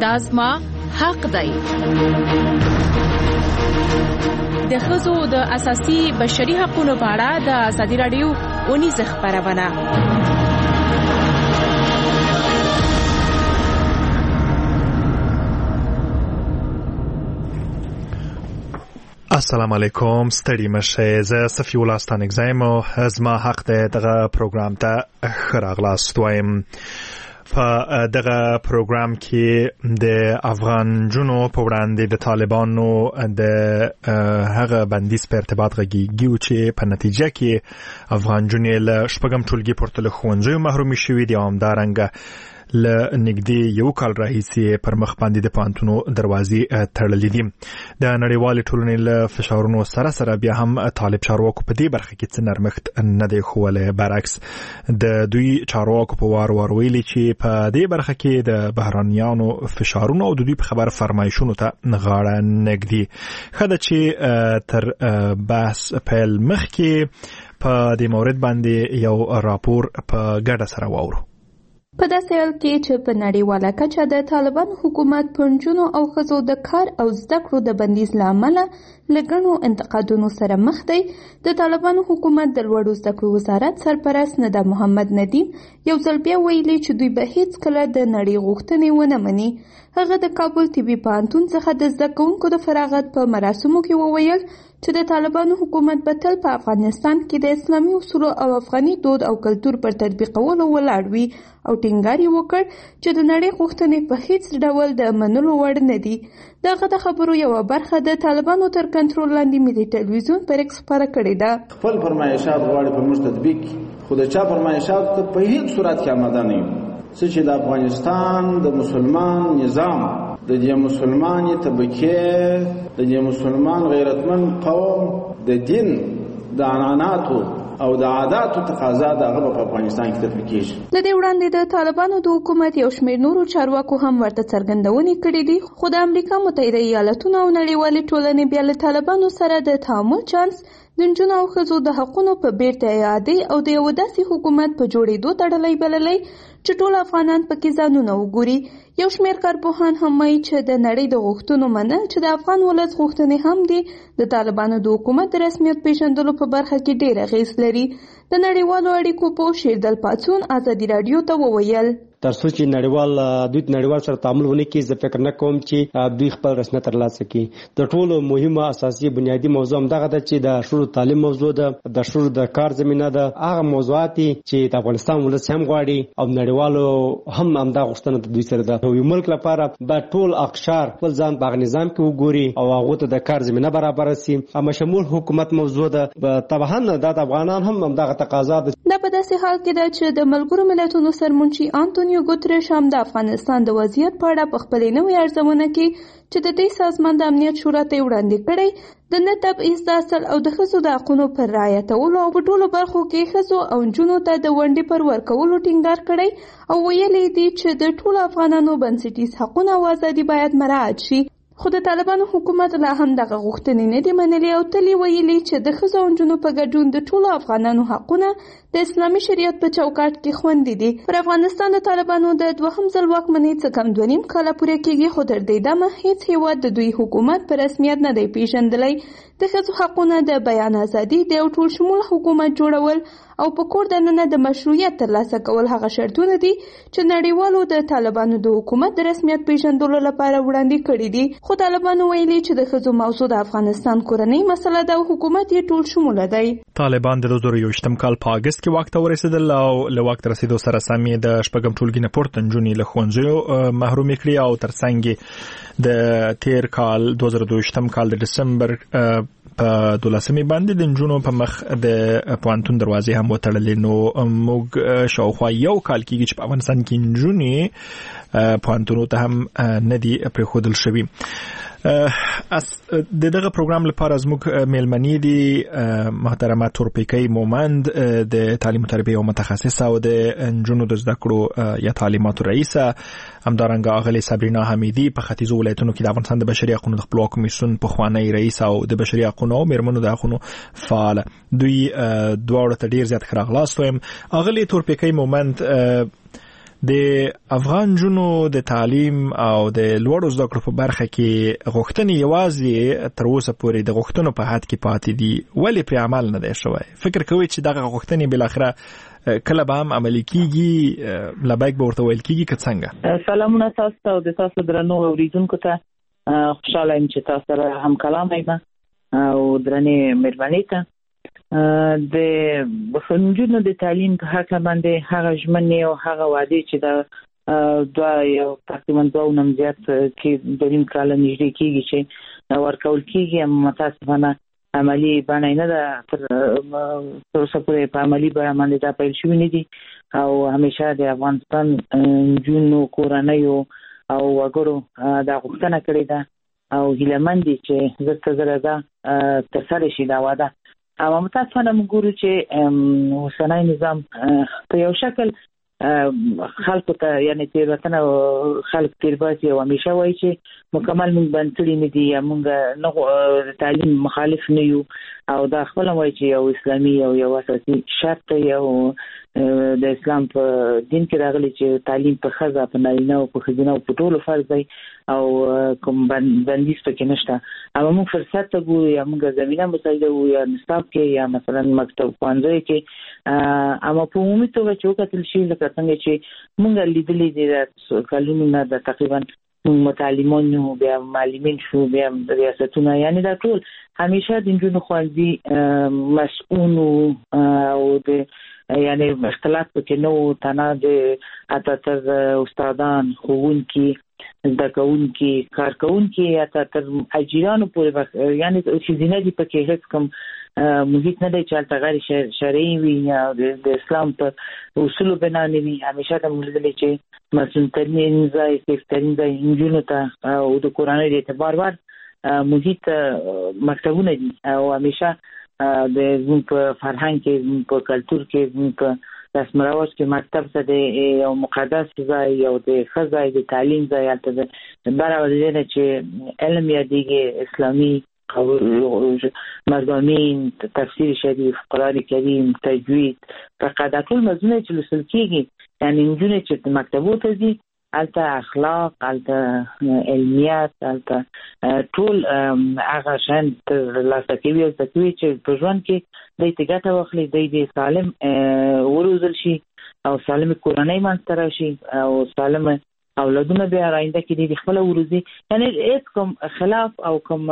دا زما حق دی. د ښځو د اساسي بشري حقوقو په اړه د ازادي راډیو اونیزه خبرونه. السلام علیکم، ستړي مشه. زه صفی الله ستانک زایم او زما حق دغه پروګرام ته ښه راغلاست وایم. په دغه پروګرام کې د افغان جنو په وړاندې د طالبانو د هغه بندیز په ارتباط غږیږي چې په نتیجه کې افغان جنې له شپږم ټولګي پورته له ښوونځیو محرومې شوي دي او همدارنګه له نږدې یو کال راهیسې پر مخ باندې د پوهنتونو دروازې تړلې دي. د نړیوالې ټولنې له فشارونو سره بیا هم طالب چارواکو په دې برخه کې څه نرمښت نه دی ښوولی. برعکس د دوی چارواکو په وار ویلي چې په دې برخه کې د بهرانیانو فشارونو او د دوی په خبر فرمایشونو ته غاړه نږدي. ښه ده چې تر بحث پیل مخکې په دې مورد باندې یو راپور په ګډه سره واورو. په داسې حال کې چې په نړیواله کچه د طالبان حکومت پر نجونو او ښځو د کار او زده کړو د بندیز له امله له ګڼو انتقادونو سره مخ دی. د طالبانو حکومت د لوړو زده کړو وزارت سرپرست ندا محمد ندیم یو ځل بیا ویلي چې دوی به هیڅ کله د نړۍ غوښتنې ونه مني. هغه د کابل طبي پوهنتون څخه د زده کوونکو د فراغت په مراسمو کې وویل چې د طالبانو حکومت به تل په افغانستان کې د اسلامي اصولو او افغاني دود او کلتور پر تطبیقولو ولاړ وي او ټینګار یې وکړ چې د نړۍ غوښتنې په هیڅ ډول د منلو وړ نه دي. دغه د خبرو یوه برخه د طالبانو تر کنټرول لاندې ملي ټلویزیون پر ایکس خپره کړې ده. خپل فرمایشات غواړي په موږ تطبیق، خو د چا فرمایشات ته په هیڅ صورت کې آماده نه یو. څه چې د افغانستان د مسلمان نظام، د دې مسلمانې طبقې، د دې مسلمان غیرتمن قوم د دین د عنعناتو او د عاداتو تقاضا دغه په افغانستان کې تطبیق کیږي. د دې وړاندې د طالبانو د حکومت یو شمېر نورو چارواکو هم ورته څرګندونې کړې دي، خو د امریکا متحده ایالاتونو او نړیوالې ټولنې بیا له طالبانو سره د تعامل چانس د نجونو او ښځو د حقونو په بیرته اعادې او د یو داسې حکومت په جوړېدو تړلی بللی چې ټول افغانان پکې ځانونه وګوري. یو شمېر کارپوهان هم وایي چې د نړۍ د غوښتنو منل چې د افغان ولس غوښتنې هم دي د طالبانو د حکومت د رسمیت پیژندلو په برخه کې ډېر اغېز لري. د نړیوالو اړیکو پوه شیردل پاڅون ازادي راډیو ته وویل تر څو چې نړیوال سره تعامل ونه کړي، زه فکر نه کوم چې دوی خپل رسمیت ترلاسه کړي. د ټولو مهمه اساسي بنیادی موضوع هم دغه ده چې د شروع تعلیم موضوع ده، د شروع د کار زمینه ده. هغه موضوعات چې د افغانستان ولس هم غواړي او نړیوالو هم همدا غوښتنه د دوی سره ده. یو ملک لپاره به ټول اقشار خپل ځان په هغه نظام کې وګوري او هغه ته د کار زمینه برابر شي. اما شمول حکومت موضوع ده، طبعا د افغانان هم همدغه تقاضا ده. دا په داسې حال کې ده چې د ملګرو ملتونو سرمنشي انټونیو ګوتریش هم د افغانستان د وضعیت په اړه په خپلې نوې ارزونه کې چې د دې سازمان د امنیت شورا ته وړاندې کړی د نه تبعیض د اصل او د ښځو د حقونو پر رعایتولو او په ټولو برخو کې ښځو او نجونو ته د ونډې پر ورکولو ټینګار کړی او ویلي دي چې د ټولو افغانانو بنسټیز حقونه او ازادي باید مراعات شي. خو د طالبانو حکومت لا هم دغه غوښتنې نه دي منلې او تل ویلي چې د ښځو او نجونو په ګډون د ټولو افغانانو حقونه د اسلامي شریعت په چوکاټ کې خوندي دي. پر افغانستان د طالبانو د دوهم ځل واکمنۍ څه کم 2.5 کاله پوره کېږي، خو تر دې دمه هیڅ هیواد د دوی حکومت په رسمیت نه دی پیژندلی. د ښځو حقونه، د بیان ازادي، د یو ټول شمول حکومت جوړول او په کور دننه د مشروعیت ترلاسه کول هغه شرطونه دي چې نړیوالو د طالبانو د حکومت د رسمیت پیژندلو لپاره وړاندې کړي دي. خو طالبانو ویلي چې د ښځو موضوع د افغانستان کورنۍ مسله ده او حکومت یې ټول شموله دی. طالبان د 2021 کال په اگست کې واک ته ورسېدل او له واک ته رسیدو سره سم د شپږم ټولګي نه پورته نجونې له ښوونځیو محرومې کړي او ترڅنګ د تیر کال 2022 کال د ډسمبر په 12 باندې د نجونو په مخ د پوهنتون دروازې هم وتړلې. نو موږ شاوخوا یو کال کېږي چې په افغانستان کې نجونې پوهنتونو ته هم نه دي پرېښودل شوي. دغه پروګرام لپاره زموږ میلمنې دي محترمه تورپیکۍ مومند د تعلیم و تربیه او متخصصه او د نجونو د زده کړو یا تعلیماتو رئیسه، همدارنګه اغلې صبرینا حمیدي په ختیځو ولایتونو کې د افغانستان د بشري حقوقو د خپلواک کمیسیون پخوانی رئیس او د بشري حقوقو او میرمنو د حقوقو فعال. دوی دواړو ته ډیر زیات ښه راغلاست وایم. اغلې تورپیکۍ مومند، د افغان جنو د تعلیم او د لوړو زده کړو په برخه کې غوښتنې یوازې تر اوسه پورې د غوښتنو په حد کې پاتې دي، ولې په عمل نه دی شوی؟ فکر کوئ چې دغه غوښتنې بل اخره کله به هم عملي کیږي؟ لبیک به ورته ویل کیږي که څنګه؟ سلامونه تاسو ته او د تاسو درنو اوریدونکو ته. خوشاله یم چې تاسو سره هم کلام یم او درنې مهرباني ته. د نجونو د تعلیم په حق باندې هغه ژمنې او هغه وعده چې د تقریبا 2 نمزیات کې د نیم کال نږدې کېږي چې ورکول کېږي، متاسفانه عملی بڼه نه ده تر اوسه پورې په عملی بڼه باندې دا پیل شوی نه دي او همیشه د افغانستان نجونو کورنیو او وګړو دا غوښتنه کړې ده او هیلهمند دي چې زرته زره ده ترسره شي دا وعده. او متاسفانه موږ ګورو چې اوسنی نظام په یو شکل خلکو ته یعنی تیروتنه خلک تیرباسي او همیشه وایي چې مکمل موږ بنسټي نه دي یا موږ نه تعلیم مخالف نه یو او دا خپل وایي چې یو اسلامي او یو اساسي شرط یو د اسلام په دین کې راغلي چې تعلیم په ښځه په نارینه او په ښځینه او په ټولو فرض دی او کوم بندیز پکې نشته. اما موږ فرصت ته ګورو یا موږ زمینه مساعده وو یا نصاب کې یا مثلا مکتب ښوونځی کې، اما په عمومي توګه چې وکتل شي لکه څنګه چې موږ لیدلي دي د کلونو نه د تقریبا متعلمان بیا معلمین شو بیا ریاستونه، یعنی دا ټول همیشه د نجونو ښوونځي مسؤون او د یعنی اختلاط پکې نو تنه د اتاتر استادان ښوونکي زده کوونکي کارکوونکي یا تر اجیرانو پورې یعنی ښځینه دي پکې هیڅ کوم محیط نه دی چې هلته غیر شرعي وي یا د اسلام په اصولو بنا نه وي. همیشه ته موږ لیدلي چې مسؤلترین ځای سیفترین ځای نجونو ته او د کورنۍ د اعتبار وړ محیط مکتبونه دي او همیشه د زموږ په فرهنګ کې زموږ په کلتور کې زموږ په رسم رواج کې مکتب ته د یو مقدس ځای او د ښه ځای د تعلیم ځای هلته د برابر دی چې علم یادېږي، اسلامي مضامین، تفسیر شریف، قرآن کریم، تجوید، فقه دا ټول مضمونونه چې لوستل کېږي یعنی نجونې چې مکتبو ته ځي هلته اخلاق، هلته علمیت، هلته ټول هغه شیان ترلاسه کوي او زده کوي چې په ژوند کې دوی ته ګټه واخلي، دوی د سالم وروزل شي او سالمې کورنۍ منځته راشي او سالمه اولادونه بیا آینده کې د خپله وروزي. یعنی هېڅ کوم خلاف او کوم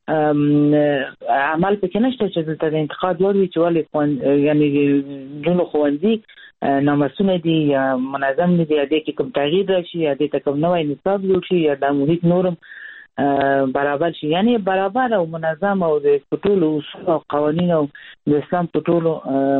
عمل پکې نشته چې دلته د انتقاد وړ وي چې ولې یعنی نجونو ښوونځي نامسونه دي یا منظم نه دي، یا دې کې کوم تغییر راشي یا دې ته کوم نوی نصاب جوړ شي یا دا محیط نورم برابر شي، یعنی برابر او منظم او د ټولو اصول او قوانین او د اسلام په ټولو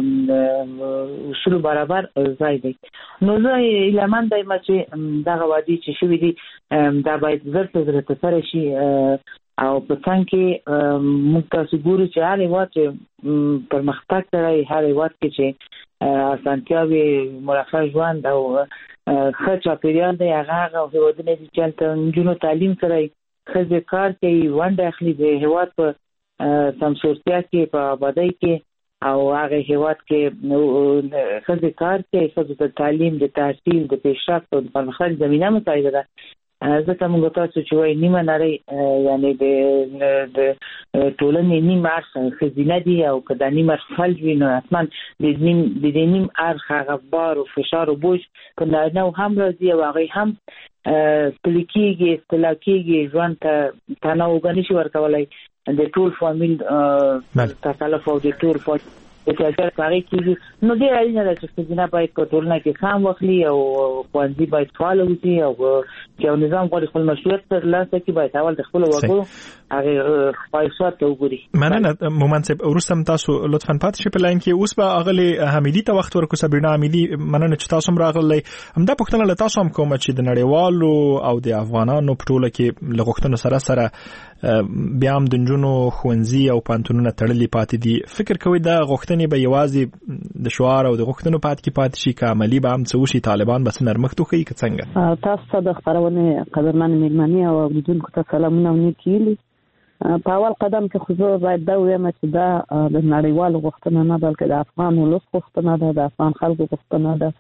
اصول برابر ځای دی. نو زه هیلهمند یم چې دغه وعدې چې شوي دي دا باید زر ته زر ترسره شي او په څنګ کې موږ تاسو ګورو چې هر هېواد چې پرمختګ کړی، هر هېواد کې چې اسانتیاوې مرفه ژوند او ښه چاپېریال دی، هغه هېوادونه دي چې هلته نجونو تعلیم کړی، ښځې کار کوي، ونډه اخلي د هېواد په سمسورتیا کې، په آبادۍ کې او هغه هېواد کې ښځې کار کوي، ښځو ته تعلیم، د تحصیل، د پیشرفت او د پرمختګ زمینه مساعده ده. ځکه موږ تاسو چې وایي نیمه نړۍ یعنی د ټولنې نیم اړخ ښځینه دي او که دا نیم اړخ فلج وي نو حتما د دې نیم اړخ هغه بار او فشار او بوج په نارینهو هم راځي او هغوی هم ستړي کېږي، اصطلاح کېږي، ژوند ته تنوع نشي ورکولی، د ټول فامیل تکلف او د ټول احتیاجات هغې کېږي. نو ډېر اړینه ده چې ښځینه باید په ټولنه کې سهم واخلي او ښوونځي باید فعاله اوسي او چې یو نظام غواړي خپل مشروعیت ترلاسه کړي باید اول د خپلو وګړو هغې خواهشات ته وګوري. مننه مومند صاحب، وروسته هم تاسو لطفا پاتې شئ په لاین کې. اوس به اغلې حمیدي ته وخت ورکړو. صبرینا حمیدي، مننه چې تاسو هم راغلی. همدا پوښتنه له تاسو هم کومه چې د نړیوالو او د افغانانو په ټوله کې له غوښتنو سره بیا هم د نجونو ښوونځي او پوهنتونونه تړلي پاتې دي. فکر کوئ دا غوښتنې به یوازې د شعار او د غوښتنو پاتې شي که عملي به هم څه وشي؟ طالبان به څه نرمښت وښیي که څنګه؟ تاسو ته د خپرونې قدرمن مېلمنې او اوریدونکو ته سلامونه او نیکې هیلې. په اول قدم کې خو زه باید دا ووایم چې دا د نړیوالو غوښتنه نه بلکې د افغان ولس غوښتنه ده، د افغان خلکو غوښتنه ده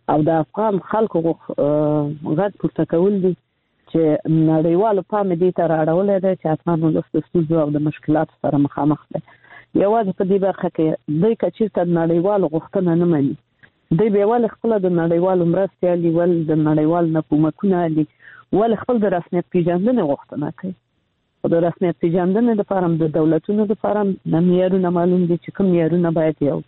او د افغان خلکو غږ پورته کول دي چې نړیوالو پام دې ته راړولې ده چې افغان ولس د ستونزو او د مشکلاتو سره مخامخ دی. یوازې په دې برخه کې دوی که چېرته نړیوالو غوښتنه نه مني، دوی بیا ولې خپله د نړیوالو مرستې الي، ولې د نړیوالو نه کومکونه الي، ولې خپل د رسمیت پیژندنې غوښتنه کوي. خو د رسمیت پیژندنې دپاره هم د دولتونو دپاره هم معیارونه معلوم دي چې کوم معیارونه باید یو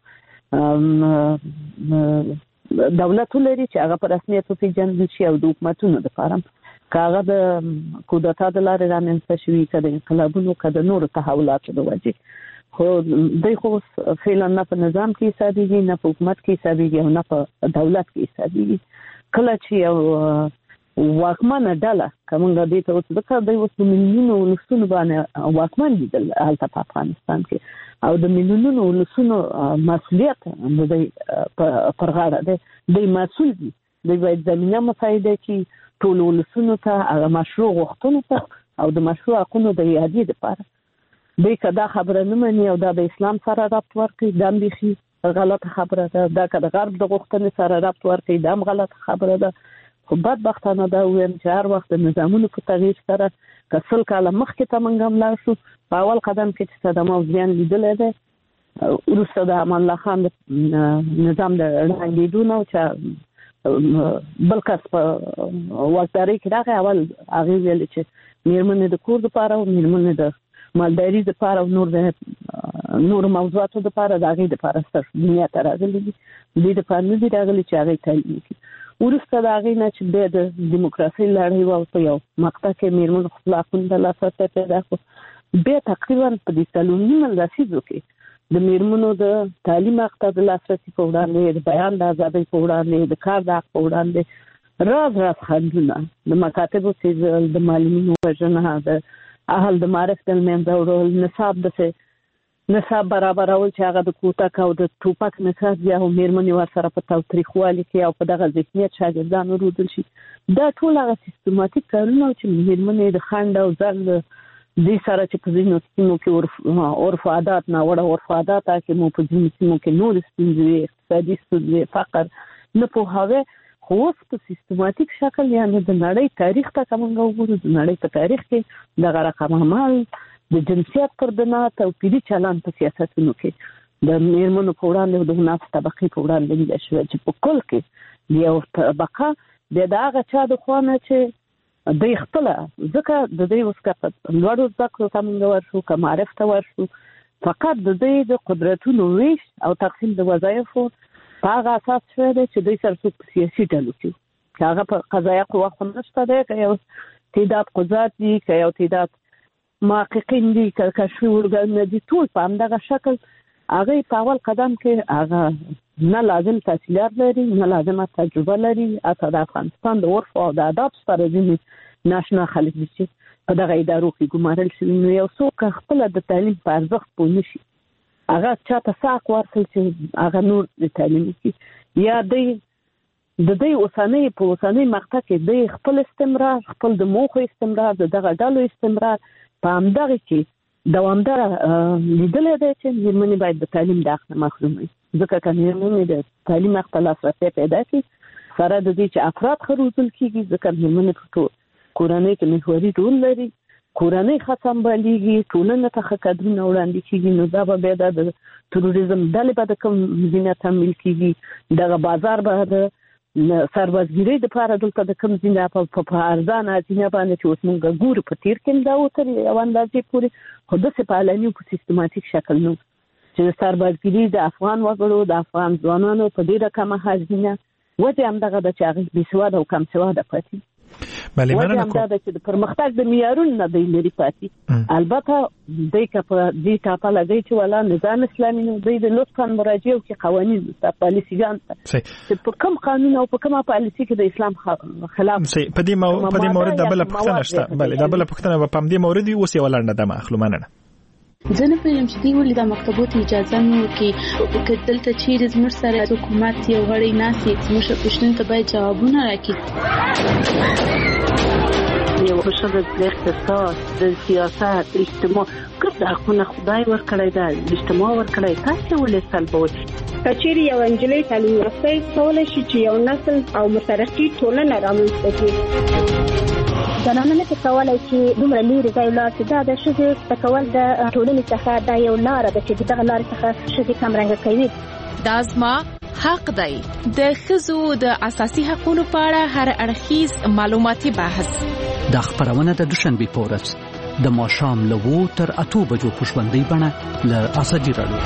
دولت ولري چې هغه په رسمیت وپېژندل شي، او د حکومتونو دپاره که هغه د کودتا د لارې رامنځته شوي، که د انقلابونو، که د نورو تحولاتو د وجې. خو دوی خو فعلا نه په نظام کې حسابېږي، نه په حکومت کې حسابېږي، او نه په دولت کې حسابېږي. کله چې یو واکمنه ډله که موږ دې ته اوس ځکه دوی اوس د میلیونونو ولسونو باندې واکمن لیدل هلته په افغانستان کې، او د میلیونونو ولسونو مسؤلیت د دوی پر غاړه دی. دوی مسؤل دي، دوی باید زمینه مساعده کړي ټولو ولسونو ته، هغه مشروع غوښتنو ته او د مشروع حقونو د اعادې دپاره. دوی که دا خبره نه مني او دا د اسلام سره ربط ورکړي، دا هم بیخي غلطه خبره ده. دا که د غرب د غوښتنې سره ربط ورکړي، دا هم غلطه خبره ده. خو بدبختانه دا ووایم چې هر وخت د نظامونو په تغییر سره که 100 کاله مخکې ته موږ هم لاړ شو، په اول قدم کې چې صدام او زیان لیدلی دی، وروسته د امان الله خان د نظام د ړنګېدو نه چې بل کس په واکدارۍ کې راغی، اول هغې ویل چې مېرمنې د کور دپاره او مېرمنې د مالداري دپاره او نور موضوعاتو دپاره د هغې دپاره صرف دنیا ته راغلي دي، دې دپاره نه دي راغلي چې هغې تعلیم وکړي. وروسته د هغې نه چې بیا د دیموکراسۍ لړۍ وه، په یو مقطع کې مېرمنو خپل حقونه د لاسرسی پیدا کړو. بیا تقریبا په دې 4 لسیزو کې د مېرمنو د تعلیم حق ته د لاسرسي په وړاندې، د بیان د ازادۍ په وړاندې، د کار د حق په وړاندې راز خنډونه، د مکاتبو څیزل، د معلمینو وژنه، د اهل د معرف د منځه وړل، نصاب برابرول چې هغه د کوټک او د ټوپک نصاب یا هم مېرمنې ورسره په تاوتریخوالي کې او په دغه ذهنیت شاګردان وروزل شي. دا ټول هغه سیستماتیک کارونه چې مېرمنې د خنډ او زر دې سره چې په ځینو سیمو کې عرف عادات، ناوړه عرف عادات حاکم، په ځینو سیمو کې نور ستونزې، اقتصادي ستونزې، فقر، نه پوهاوی. خو اوس په سیستماتیک شکل یعنې د نړۍ تاریخ ته که موږ وګورو، د نړۍ په تاریخ کې دغه رقم عمل د جنسیت پر بنا توپیري چلند په سیاستونو کې د مېرمنو په وړاندې او د منافع طبقې په وړاندې لیدل شوی، چې په کل کې یو طبقه بیا د هغه چا د خوا نه چې دوی خپله، ځکه د دوی اوس که په لوړو زده کړو ته موږ ورشو، که معرف ته ورشو، فقط د دوی د قدرتونو ویش او تقسیم د وظایفو په هغه اساس شوی دی چې دوی سره څوک په سیاسي ډلو کې، چې هغه په قضایه قوه خو نشته دی، که یو تعداد قضات دي، که یو تعداد محققین دي، که کشفي ارګانونه دي، ټول په همدغه شکل هغې په اول قدم کې هغه نه لازم تحصیلات لري، نه لازمه تجربه لري، حتی د افغانستان د عرف او د آداب سره ځینې ناشنا خلک دي چې په دغه ادارو کې ګمارل شوي. نو یو څوک خپله د تعلیم په ارزښت پوه نه شي، هغه چاته ساق ورکړي چې هغه نور د تعلیم وکړي، یا د دوی په اوسنۍ مقطع کې دوی خپل استمرار، خپل د موخو استمرار، د دغه ډلو استمرار په همدغه کې دوامداره لیدلی دی چې مېرمنې باید د تعلیم د حق نه محروم وي. ځکه که مېرمنې د تعلیم حق ته لاسرسی پیدا کړي، سره د دې چې افراد ښه روزل کېږي، ځکه مېرمنې په کورنۍ کې محوري رول لري، کورنۍ ښه سمبالېږي، ټولنه ته ښه کادرونه وړاندې کېږي، نو دا به بیا د تروریزم ډلې به د کوم زینه تمویل کېږي، دغه بازار به د سربازګیرۍ دپاره دلته د کوم زینه په ارزانه زینه باندې چې اوس موږ ګورو په تېر کې دا وتر یو اندازې پورې، خو داسې په علني په سیستماتیک شکل نه چې د سربازګیري د افغان وګړو، د افغان ځوانانو په ډېره کمه هزینه، وجه همدغه ده چې هغې بېسواده او کم سواده پاتې. وجه همدا ده چې د پرمختګ د معیارونو نه دی لرې پاتې. البته دوی که په دې ټاپه لګوي چې والا نظام اسلامي نو دوی د لطفا مراجعه وکړي قوانین ته، پالیسیګان ته، چې په کوم قانون او په کومه پالیسي کې د اسلام خلاف. په دې مورد د بله پوښتنه شته، بلې د بله پوښتنه به په همدې مورد وي. اوس یې ولاړ نه ده اخلو، مننه. زه نه پوهېږم چې دوی ولې دا مکتبو ته اجازه نه ورکوي، که دلته چیرې زموږ سره حکومت یو غړی ناست وي، زموږ پوښتنو ته باید جوابونه راکړي. یو ښه د اقتصاد، د سیاست، اجتماع، ګرد حقونه خدای ورکړی ده، اجتماع ورکړی، تاسې ولې سلبوئ؟ کچېرې یو نجلۍ تعلیم یافته کولای شي چې یو نسل او مترقي ټولنه رامنځته کړي. زنانه نه کولای شي دومره لرې ځای لاړ شي. دا د ښځې تکول د ټولنې څخه دا یو لاره ده چې دغه لارې څخه ښځې کمرنګه کوي. دا زما حق دی. د ښځو د اساسي حقوقو په اړه هر اړخیز معلوماتي بحث. دا خبرونه د دوشنبه په ورځ د ماښام له 2 تر 8 بجو په ژوندۍ بڼه له ازادي راډیو.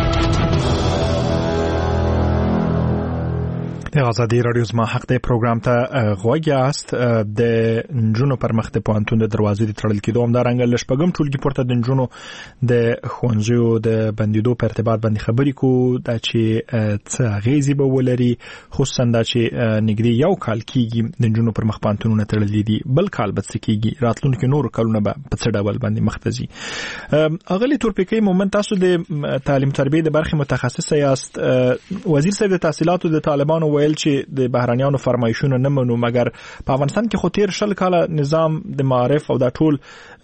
د ازادي راډیو زما حق دی پروګرام ته غوږ یاست. د نجونو پر مخ د پوهنتون د دروازې د تړل کېدو همدارنګه له شپږم ټولګي پورته د نجونو د ښوونځیو د بندېدو په ارتباط باندې خبرې کوو، دا چې څه اغېزې به ولري، خصوصا دا چې نږدې یو کال کېږي د نجونو پر مخ پوهنتونونه تړلي دي، بل کال به څه کېږي، راتلونکي نور کلونه به په څه ډول باندې مخ ته ځي. اغلې تورپیکۍ مومن، تاسو د تعلیم تربیې د برخې متخصصه یاست. وزیر صاحب د تحصیلاتو د طالبانو چې د بهرانيانو فرمایشونه نه منو، مګر په افغانستان کې خو تیر 20 کاله نظام د معارف او دا ټول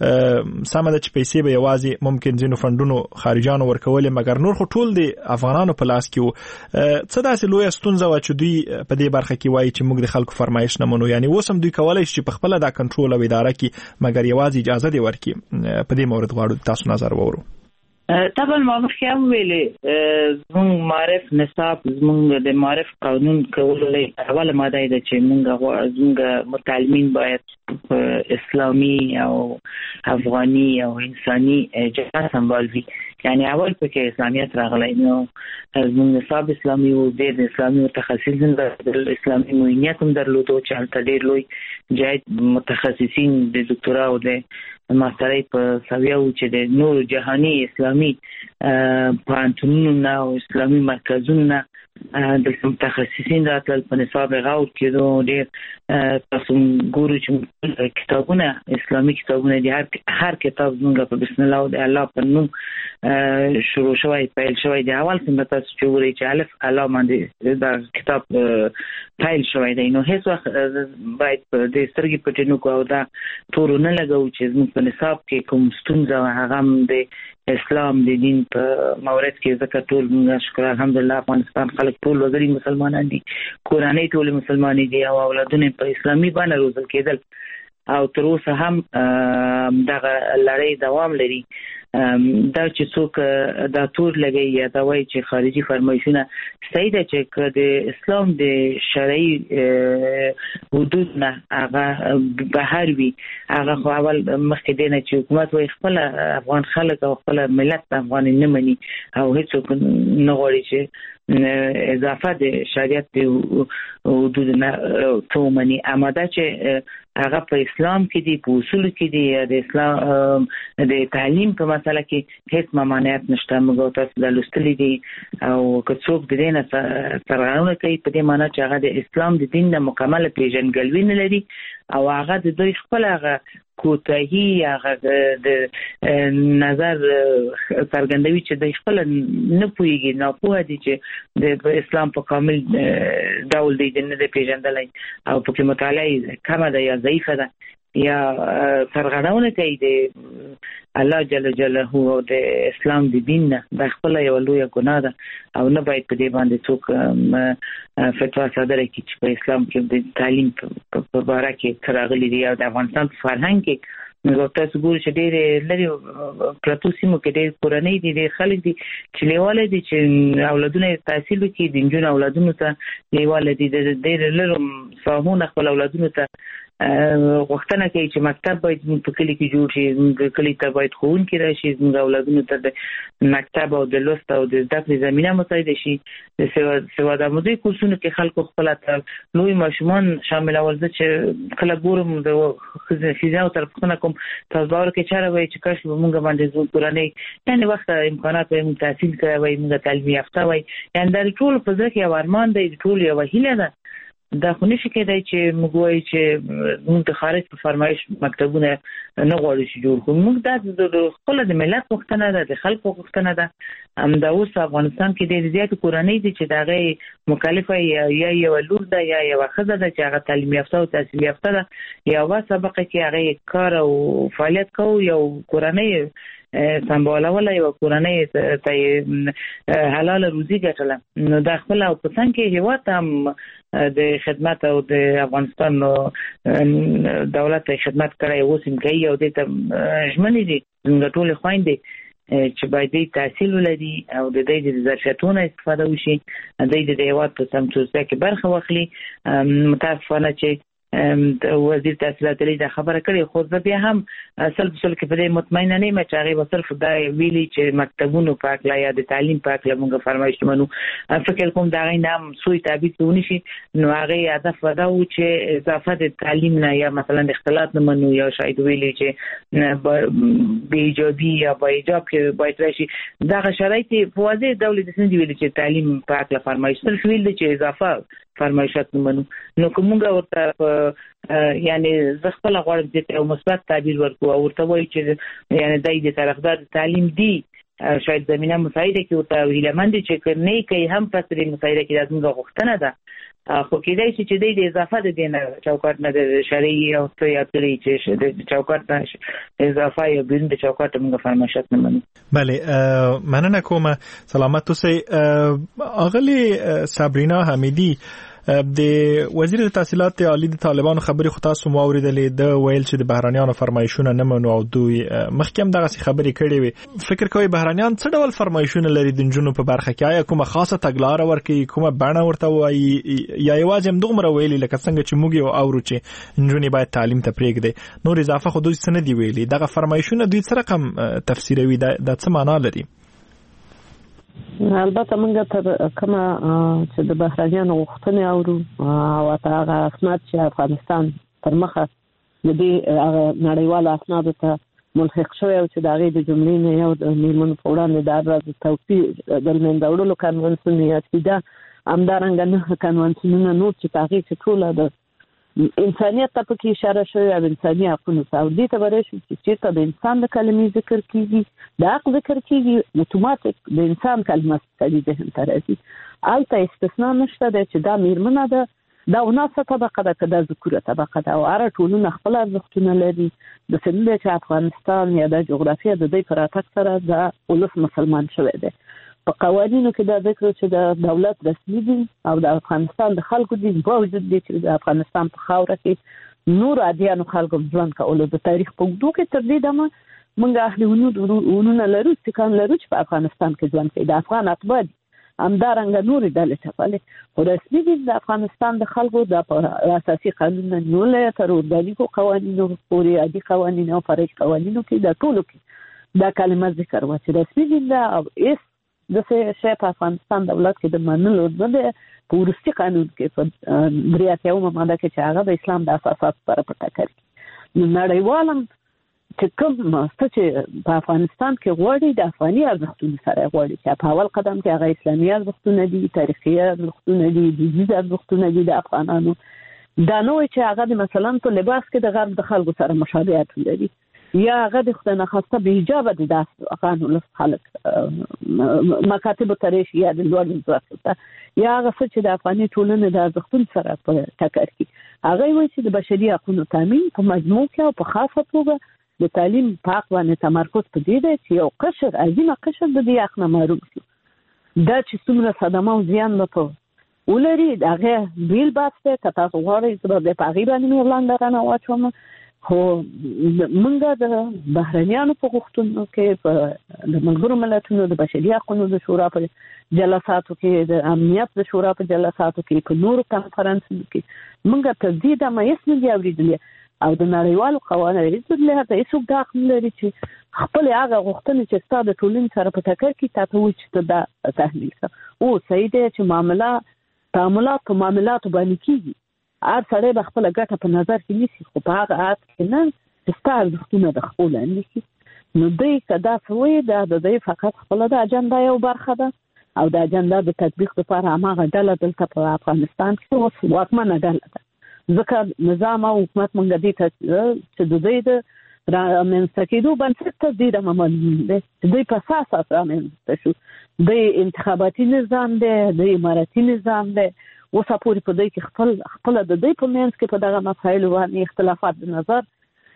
سم د پیسې به یوازې ممکن ځینو فندونو خارجانو ورکولې، مګر نور خو ټول د افغانانو په لاس کې وو. څه داسې لوی ستونزه و چې دوی په دې برخه کې وایي چې موږ د خلکو فرمایش نه منو؟ یعنی اوس هم دوی کولای شي په خپل دا کنټرول او اداره کې، مګر یوازې اجازه دی ورکړي. په دې مورد غواړو تاسو نظر وورو. طبعا ما مخکې هم ویلې زموږ معرف نصاب، زموږ د معرف قانون کولای اوله ماده ده چې زموږ متعلمین باید اسلامي او افغاني او انساني جهت سمبال وي. یعنی اول پکې اسلامیت راغلی نو زموږ نصاب اسلامي او د اسلامي متخصصین د اسلامي معینیت هم درلودو چې هلته ډېر لوی جهت متخصصین د دکتورا او د ماسترۍ په سویاو چې د نور جهاني اسلامي پوهنتونونو او اسلامي مرکزونو د متخصصین راتلل په نصاب غور کېدو. ډېر تاسو ګورو چې کتابونه اسلامي کتابونه دي، هر کتاب زموږ په بسم الله او د الله په نوم شروع شوی، پیل شوی دی. اول څنګه تاسو چې وګورئ چې الف الله باندې دا کتاب پیل شوی دی، نو هیڅ وخت باید د سترګې پټې نه کوو او دا تور نه لګو چې زموږ په نصاب کې کوم ستونزه هغه د اسلام د دین په مورد کې ذکر. ټول موږ شکر الحمدلله افغانستان خلک ټول وګړي مسلمانان دي، کورنۍ ټول مسلمانې دي او اولادونه په اسلامي باندې روزل کېدل او تر اوسه هم دغه لړۍ دوام لري. دا چې څوک دا تور لګي یا دا وایي چې خارجي فرمایشونه صحیح ده چې د اسلام د شرعي حدود نه هغه بهر وي، هغه خو اول مخکې دی نه چې حکومت وایي خپل افغان خلک او خپل ملت افغان نه مني او هیڅوک نه غواړي چې اضافه د شریعت د حدود نه تو مني. اما دا چې هغه په اسلام کې دی، په اصول کې دی، د اسلام د تعلیم په مسله کې هیڅ ممانعت نشته. موږ تاسو د لوستلې دي او که څوک د دې نه سرغړونه کوي په دې معنی چې هغه د اسلام د دین نه مکمل پیژندګلوي نه لري او هغه د دوی خپل هغه کوتاهي هغه د نظر څرګندوي چې د خپل نه پوهیږي، نه پوهه دي چې د اسلام په کامل ډول دی نه پیژندلای او په کې مطالعه کمه ده یا ضعیفه ده یا سرغړونه کوي د الله جل جلاله او د اسلام د دین نه. د خپل یو لوی ګناه ده او نه باید په دې باندې څوک فتوا صادره کړي چې په اسلام کې د تعلیم په اړه کې تراغلي دی او د افغانستان په فرهنګ کې موږ تاسو ګورو چې ډېر لري پرتو سیمو کې ډېر کورنۍ دي، ډېر خلک دي چې لیواله دي چې اولادونه تحصیل وکړي، د نجونو اولادونو ته لیواله دي، ډېر لرو فهمونه خپل اولادونو ته غوښتنه کوي چې مکتب باید په کلی کې جوړ شي، کلی ته باید ښوونکي راشي، زموږ اولادونو ته د مکتب او د لوست او د زده کړې زمینه مساعده شي. د سوادآموزۍ کورسونو کې خلکو خپل لوی ماشومان شاملول. زه چې کله ګورم د ښځیناو طرفونه کوم تاسو باور کې چاره وایي چې کاش به موږ باندې زموږ کورنۍ یعنې وخت امکانات وایي، موږ تحصیل کوی وایي، موږ تعلیم یافته وایي، یعنې دا ټول په زړه کې یو ارمان دی، ټول یوه هیله ده. دا خو نشي کېدای چې موږ وایو چې موږ د خارج په فرمایش مکتبونه نه غواړو چې جوړ کړو. موږ دا خپله د ملت غوښتنه ده، د خلکو غوښتنه ده. همدا اوس افغانستان کې ډېرې زیاتې کورنۍ دي چې د هغې مکلفه یا یوه لور ده یا یوه ښځه ده چې هغه تعلیم یافته او تحصیل یافته ده، یوه سابقه کې هغې کار او فعالیت کوو، یو کورنۍ سمبالول یو کورنۍ ته حلال روزي ګټله نو د خپل او پسند کې هیواد هم د خدمت او د افغانستان دولت خدمت کړی اوسم کوي او د ژمنې دي ټول خويندې چې باید تحصیل ولري او د دې د ظرفیتونو استفاده وشي د هیواد په سمسورتیا کې برخه واخلي. متاسفانه چې وزیر تحصیلات لري دا خبره کړې خو زه بیا هم سلب کې په دې مطمئنه نه یم چې هغه به صرف دا ویلي چې مکتبونو پاک لا یا د تعلیم پاک لا موږ فرمایش منو. فکر کوم دا غي نام سوی تعبیر ونی شي نو هغه هدف ودا و چې اضافه د تعلیم نه یا مثلا اختلاط نه منو یا شاید ویلي چې به ایجابي یا با ایجاب کې باید راشي دا شرایط په واضح دولت سند ویلي چې تعلیم پاک لا فرمایش صرف ویل چې اضافه فرمایشات نه منو نو کومه ورته یعنی زه خپل غواړم چې یو مثبت تعبیر ورکو او ورته وایي چې یعنی د طرفدار تعلیم دی شاید زمينه مساعده کې ورته ویلمند چې نه کوي هم پسري مساعده کې لازم غوښتنه ده خو کېدای شي چې د اضافه د دینه چوکاټ نه د شرعي او سیاسي چې د چوکاټ نه اضافه یا بین د چوکاټ موږ فرمایشات نه منو. بله مننه کوم سلامت اوسئ. اغلی صابرینا حمیدی د وزیر تحصیلات عالی د طالبانو خبري خو تاسو مو اوریدلې د ویل چې د بهرانيانو فرمایشونه نه منو او دوی مخکې هم دغه خبري کړې وي. فکر کوي بهرانيان څه ډول فرمایشونه لري د جنونو په برخه کې آیا کومه خاصه تګلارې ورکي کومه بڼه ورته وایي یا یوازې هم دغه ویلي لکه څنګه چې موږ یو اورو چې جنونی باید تعلیم ته پرېږدي نور اضافه خو دوی څه نه دی ویلي دغه فرمایشونه دوی څه رقم تفسیروي د څه معنا لري؟ البته موږ ته کومه چې د بهرانيانو غوښتنې اورو او هغه اسناد چې افغانستان پر مخه د دې هغه نړیوال اسناد ته ملحق شوی او چې د هغې د جملې نه یو د میرمنو په وړاندې د ابراز توفیق د منځه وړلو کنوانسیون یا سیده همدارنګه نه کنوانسیونونه نور چې په هغې کې ټوله د انسانیت ته پکې اشاره شوې او انساني حقونو ته او دې ته به راشي چې چېرته د انسان د کلمې ذکر کېږي د حق ذکر کېږي اتوماتیک د انسان کلمه سړي ذهن ته راځي. هلته استثنا نشته دی چې دا میرمنه ده دا وناسه طبقه ده که دا ذکوره طبقه ده او هره ټولنه خپل ارزښتونه لري. داسې نه دی چې افغانستان یا د جغرافیه د دوی په راتګ سره د ولس مسلمان شوی دی. په قوانینو کې دا ذکر چې د دولت رسمي دي او د افغانستان د خلکو دي باوجود دي چې د افغانستان په خاوره کې نور عادیانو خلکو ژوند کولو د تاریخ په اوږدو کې تر دې دمه موږ اهل ونونه لرو سکان لرو چې په افغانستان کې ژوند کوي د افغان اتباع دي همدارنګه نورې ډلې ټپلې خو رسمي دي د افغانستان د خلکو د اساسي قانون نه نیولې تر ارګانیکو قوانینو پورې عادي قوانینو او فرعي قوانینو کې د ټولو کې دا کلمه ذکر و چې رسمي دي دا او د څه په افغانستان دولت کې د منلو د په وروستي قانون کې په 83 ماده کې چې هغه د اسلام د اساسات پر ټاکل نو نړیوالم چې کوم چې په افغانستان کې غوړي د افغاني ارزښتونو سره غوړي چې په اول قدم کې هغه اسلامي ارزښتونه دي تاریخي ارزښتونه دي دیني ارزښتونه دي د افغانانو دا نو چې هغه مثلا په لباس کې د غرب د خلکو سره مشابهت لري یا هغه د خدای نه خواسته به حجاب دي د افغان ولس خلک مکاتب تاریخ یا د لوړ ځواک یا هغه څه چې د افغاني ټولنې د ارزښتونو سره په ټکر کې هغه وایي چې د بشري حقوقو تامین په مجموع کې او په خاصه توګه د تعلیم په حق باندې تمرکز په دې دی چې یو قشر عظیمه قشر د دې حق نه محروم شي دا چې څومره صدمه او زیان لته ولري هغه بیل باسته که تاسو غواړئ چې د پاغي باندې مې وړاندې واچوم خو موږ د بهرنیانو په غوښتنو کې په د ملګرو ملتونو د بشري حقوقو د شورا په جلساتو کې د امنیت د شورا په جلساتو کې په نورو کانفرنسونو کې موږ ته دې د مېس نه دی اوریدلې او د نړیوالو قوانینو له هغه هیڅوک دا حق لري چې خپل هغه غوښتنې چې ستاسو د ټولنې سره په ټکر کې تاسو وایي چې دا تحلیل او صحیح دی چې تعاملات په معاملاتو باندې کیږي هر سړی به خپل ګټه په نظر کې نیسي خو په هغه حالت کې نه چې ستا ارزښتونه د خپل نیسي نو دوی که دا څه وایي دا د دوی فقط خپله د اجنډا یو برخه ده او د اجنډا د تطبیق لپاره هماغه ډله دلته په افغانستان کې اوس واکمنه ډله ده ځکه نظام او حکومت موږ دې ته چې د دوی د رامنځته کېدو بنسټ ته دې د معلوم دی دوی په اساس رامنځته شو دوی انتخاباتي نظام دی دوی اماراتي نظام دی اوس پورې په دوی کې خپل د دوی په منځ کې په دغه مسایلو باندې اختلافات د نظر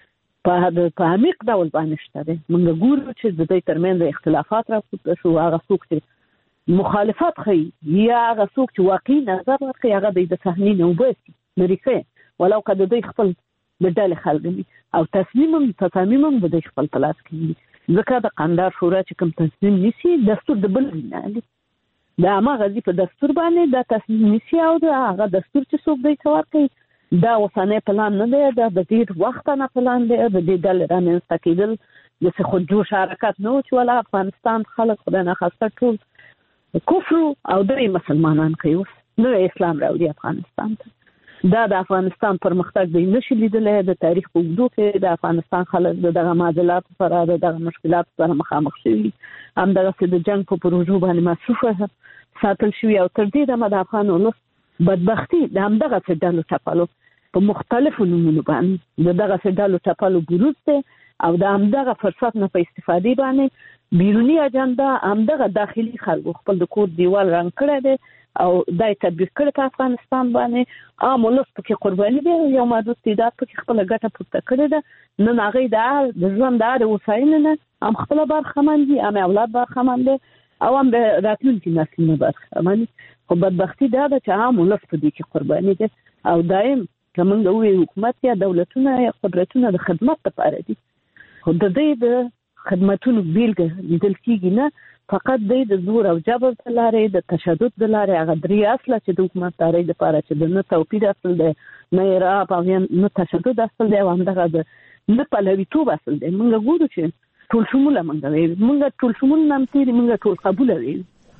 په عمیق ډول باندې شته دی. موږ ګورو چې د دوی ترمنځ اختلافات راپورته شو. هغه څوک چې مخالفت ښیي یا هغه څوک چې واقعي نظر ورکوي هغه د صحنې نه وباسي لرې کوي ولو که د دوی خپل د ډلې خلک وي او تصامیم هم د دوی خپل په لاس کې وي. ځکه د قندهار شورا چې کوم تصمیم نیسي دستور د بل نه دی د هماغه په دستور باندې دا تصمیم نیسي او د هغه دستور چې څوک دوی ته ورکوي دا اوسنی پلان نه دی. دا د ډېر وخت نه پلان دی. د دې ډلې رامنځته کېدل داسې خودجوش حرکت نه و چې ولا افغانستان خلک خدای ناخواسته ټول کفر او دوی مسلمانان کوي اوس نوی اسلام راوړي افغانستان ته. دا د افغانستان پرمختګ دوی نشي لیدلی. د تاریخ په اوږدو کې د افغانستان خلک د دغه معضلاتو سره د دغه مشکلاتو سره مخامخ شوي همدغسې د جنګ په پروژو باندې مصروفه ساتل شوي او تر دې دمه د افغان ولس بدبختي د همدغسې ډلو ټپلو په مختلفو نومونو باندې د دغسې ډلو ټپلو بروز دی او د همدغه فرصت نه په استفادې باندې بیروني اجنډا همدغه داخلي خلکو خپل د کور دیوال رنګ کړی دی او دا یې تطبیق کړی په افغانستان باندې. عام ولس پکې قرباني دی. یو محدود تعداد پکې خپله ګټه پورته کړې ده. نن هغوی د ژوند د هرې هوساینې نه هم خپله برخمن دي هم اولاد برخمن دی او هم د راتلونکي نسلونه برخمن دي. خو بدبختي دا ده چې عام ولس په دې کې قرباني دی او دایم که موږ ووایو حکومت یا دولتونه یا قدرتونه د خدمت لپاره دي خو د دوی د خدمتونو بیلګه لیدل کېږي نه فقط دوی د زور او جبر د لارې د تشدد د لارې هغه درې اصله چې د حکومتدارۍ دپاره چې د نه توپیر اصل دی نه ارهاب او نه تشدد اصل دی او همدغه د نه پلویتوب اصل دی. موږ ګورو چې ټول شموله موږ ټول شمول نه هم تېري موږ ټول قبوله ویل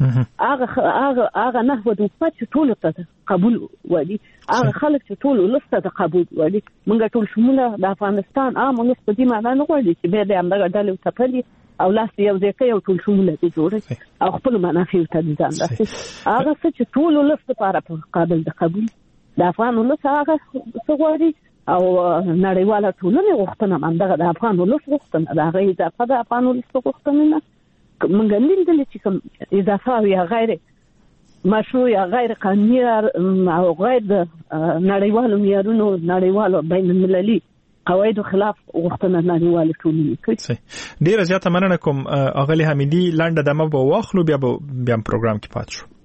هغه نحوه د حکومت چې ټولو ته قبول وایي هغه خلک چې ټول ولس ته قبول وایي. موږ ټول شموله د افغانستان عام ولس په دې معنا نه غواړي چې بیا د همدغه ډلې وتپلي او لاس یو ځای کوي او ټول شموله دې جوړوي او خپلو منافعو ته دې ځان رسوي. هغه څه چې ټول ولس دپاره قابل د قبول د افغان ولس هغه څه غواړي او نړیواله ټولنې غوښتنه همدغه د افغان ولس غوښتنه د هغه اضافه د افغان ولس غوښتنه نه موږ لیدلې چې کوم اضافه یا غیر مشروع یا غیر قانوني او غیر د نړیوالو معیارونو نړیوالو بین المللي قواعدو خلاف غوښتنه نړیوالې ټولنې کوي. ډېره زیاته مننه کوم اغلې حمیدي. لنډه دمه به واخلو بیا پروګرام کې پات شو.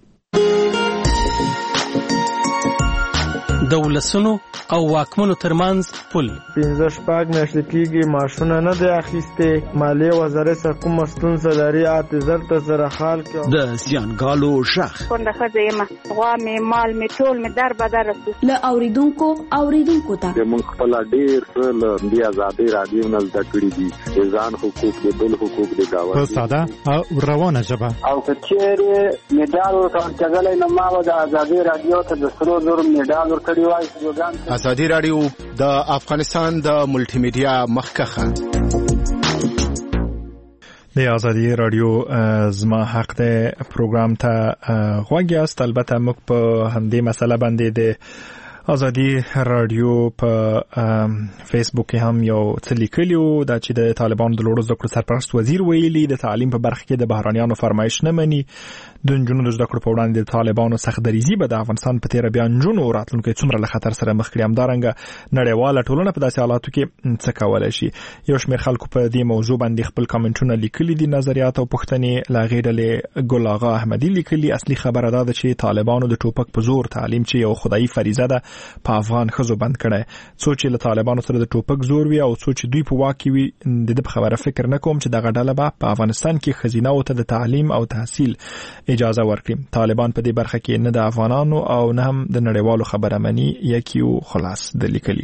د ولسونو او واکمنو ترمنځ پل 15 میاشتې کېږي معاشونه نه دی اخیستې. مالیې وزارت سره کومه ستونزه لري اعتذار ته سره حال کې د زیانګالو ژغ کونډه ښځه یم غوا مې مال مې ټول مې در بدر رسو له اوریدونکو ته موږ خپل ډېر څه له دې ازادۍ راډیو نه زده کړي دي د ځان حقوق د بل حقوق د گاونډي په ساده او روانه ژبه او که چیرې میډال ورکړل نو ما د ازادۍ راډیو ته د سرو زرو میډال ورکړی وای. ازادي راډیو د افغانستان د ملټي میډیا مخکخه د ازادي راډیو زما حق ده پروګرام ته غوږی است. البته موږ په همدې مسله باندې د ازادي راډیو په فیسبوک هم یو څه لیکلیو دا چې د طالبانو د لوړو زده کړو سرپرست وزیر ویلي د تعلیم په برخه کې د بهرانيانو فرمایش نه مني. د نجونو د زده کړو په وړاندې د طالبانو سخت دریزي به د افغانستان په تیر بیا نجونو راتلونکي څومره له خطر سره مخ کړي. همدارنګه نړیواله ټولنه په داسې حالاتو کې څه کولای شي. یو شمېر خلکو په دې موضوع باندې خپل کامنټونه لیکلي دي. نظریات او پوښتنې لا غیر له ګل آغا احمدي لیکلي. اصلي خبره ده چې طالبانو د ټوپک په زور تعلیم چې یو خدایي فریضه ده په افغان خزو بند کړي. څو چې له طالبانو سره د ټوپک زور وي او څو چې دوی په واک وي د دې خبره فکر نه کوم چې دغه ډله به په افغانستان کې خزینه او ته د تعلیم او تحصیل اجازه ورکړي. طالبان په دې برخه کې نه د افغانانو او نه هم د نړیوالو خبره مني. یکیو خلاص د لیکلي.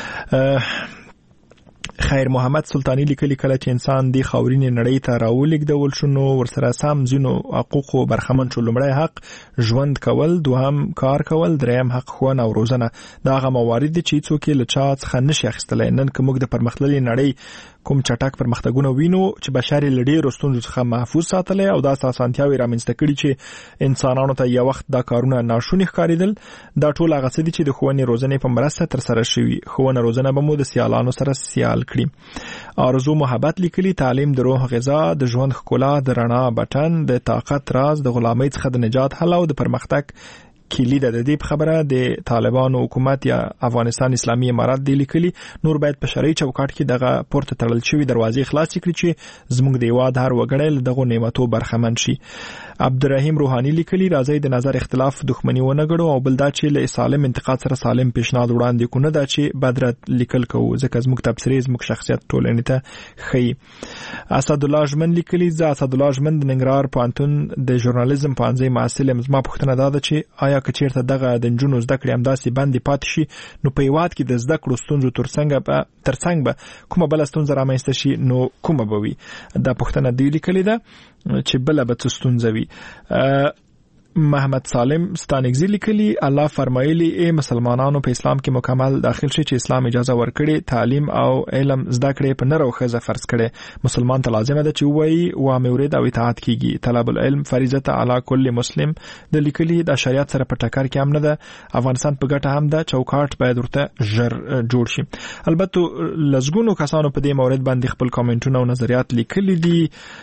خیر محمد سلطانی لیکلي کله چې انسان د خاورینې نړۍ ته راولېږدول شو نو ورسره سم ځینو حقوقو برخمن شو. لومړی حق ژوند کول، دوهم کار کول، دریم حق ښوونه او روزنه. دا هغه موارد دي چې څوک له چا څخه نشي اخیستلی. نن که موږ د پرمختللې نړۍ کوم چټک پرمختګونه وینو چې بشر له ډېرو ستونزو څخه محفوظ ساتلی او دا اسانتیاوې رامنځته کړي چې انسانانو ته یو وخت دا کارونه ناشوني ښکارېدل. دا ټول هغه څه دي چې د ښوونې روزنې په مرسته ترسره شوي. ښوونه روزنه به مو د سیالانو سره سیال کړي. آرزو محبت لیکلي تعلیم د روح غذا، د ژوند ښکلا، د رڼا بټن، د طاقت راز، د غلامۍ څخه د نجات حل او د پرمختګ کلی ده. د دې خبره د طالبانو حکومت یا افغانستان اسلامي امارات دی لیکلي نور باید په شرعي چوکاټ کې دغه پورته تړل شوی دروازې خلاص کړي چې زموږ د هیواد هر وګړی دغه نعمتو برخمن شي. عبدالرحیم روحانی لیکلي راځي د نظر اختلاف دښمنی ونه غړو او بل دا چې له سالم انتقاد سره سالم پیشنهاد وړاندې کو نه دا چې بدرت لیکل کوو ځکه زموږ تبصرې زموږ شخصیت ټولنې ته خي. اسد الله ژمن لیکلي ز اسد الله ژمن د ننګرهار پوهنتون د ژورنالیزم پوهنځي محصل زما پوښتنه ده چې آیا کچیرته دغه د نجونو زده کړې همداسې باندې پاتې شي نو په هیواد کې د زده کړو ستونزو ترڅنګ به کومه بل ستونزه رامنځته شي نو کومه به وي. دا پوښتنه دی لیکلې ده چې بل به څه ستونزه وي. محمد سالم ستانګزی لیکلی الله فرمایلی ای مسلمانانو په اسلام کې مکمل داخل شي چې اسلام اجازه ورکړي تعلیم او علم زده کړي په نر او ښځه فرض کړي. مسلمان ته لازم ده چې وایي و مورید او اطاعت کیږي. طلب العلم فریضه علی کل مسلم د لیکلی د شریعت سره په ټکر کې هم نه ده. افغانستان په ګټه هم ده چوکاټ باید ورته ژر جوړ شي. البته لزګونو کسانو په دې مورید باندې خپل کامنټونه او نظریات لیکلي دي.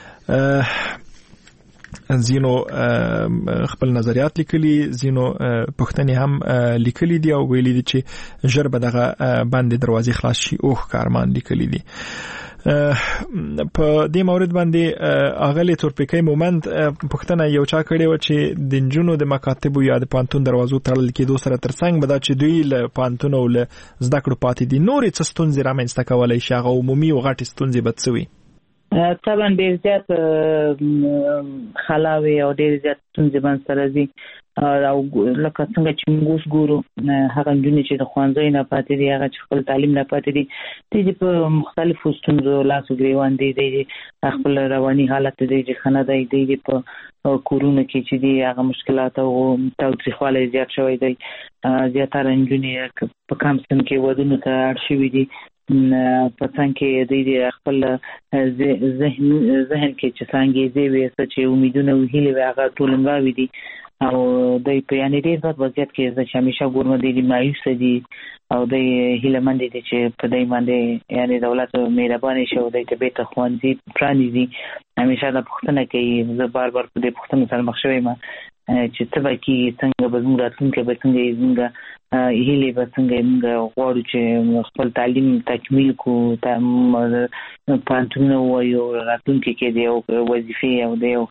زینو خپل نظریات لیکلي زینو پښتنې هم لیکلي دي او ویلي دي چې ژر به دغه باندې دروازې خلاص شي. اوه کارمان لیکلي دي. په دې مورید باندې اغلی تورپیکۍ مومند پښتنه یو چا کړي و چې د نجونو د مکاتبو یا د پانتون دروازو تړل کېدو سره ترڅنګ به دا چې دوی له پانتون او له زده کړو پاتې دي نورې څه ستونزې رامنځته کولی شي هغه عمومي او غټې ستونزې به څه وي؟ طبعا ډیر زیات خلاوي او ډیر زیات ستونزې باندې سره دي او لکه څنګه چې موږ ګورو هغه نجونې چې د ښوونځي نه پاتې دي هغه چې خپل تعلیم نه پاتې دي د په مختلفو ستونزو لاسو ګریوان دي د خپل رواني حالت دي چې خنه دی د په کورونه کې چې دي هغه مشکلات او تاوتریخوالی زیات شوی دی. زیاتره نجونې په کم سن کې ودونو ته اړ شوي دي په څنګه کې د خپل ذهن کې چې څنګه دی وي چې امیدونه او هیله هغه ټولنواوي دي او د یعنی ډیر بد وضعیت کې چې همیشه ګورم دي مایوس دي او د هیله مند دي چې په دای باندې یعنی دولت مهرباني شو د طبيعت خوانځي پرانی دي همیشه د پښتنه کې زه بار بار په دې پښتنه سره مخ شوم چې تبا کې څنګه به موږ راتلونکي به څنګه موږ هیله به څنګه موږ غواړو چې خپل تعلیم تکمیل کو پانتون وایو راتلونکي کې دی وظیفه او دی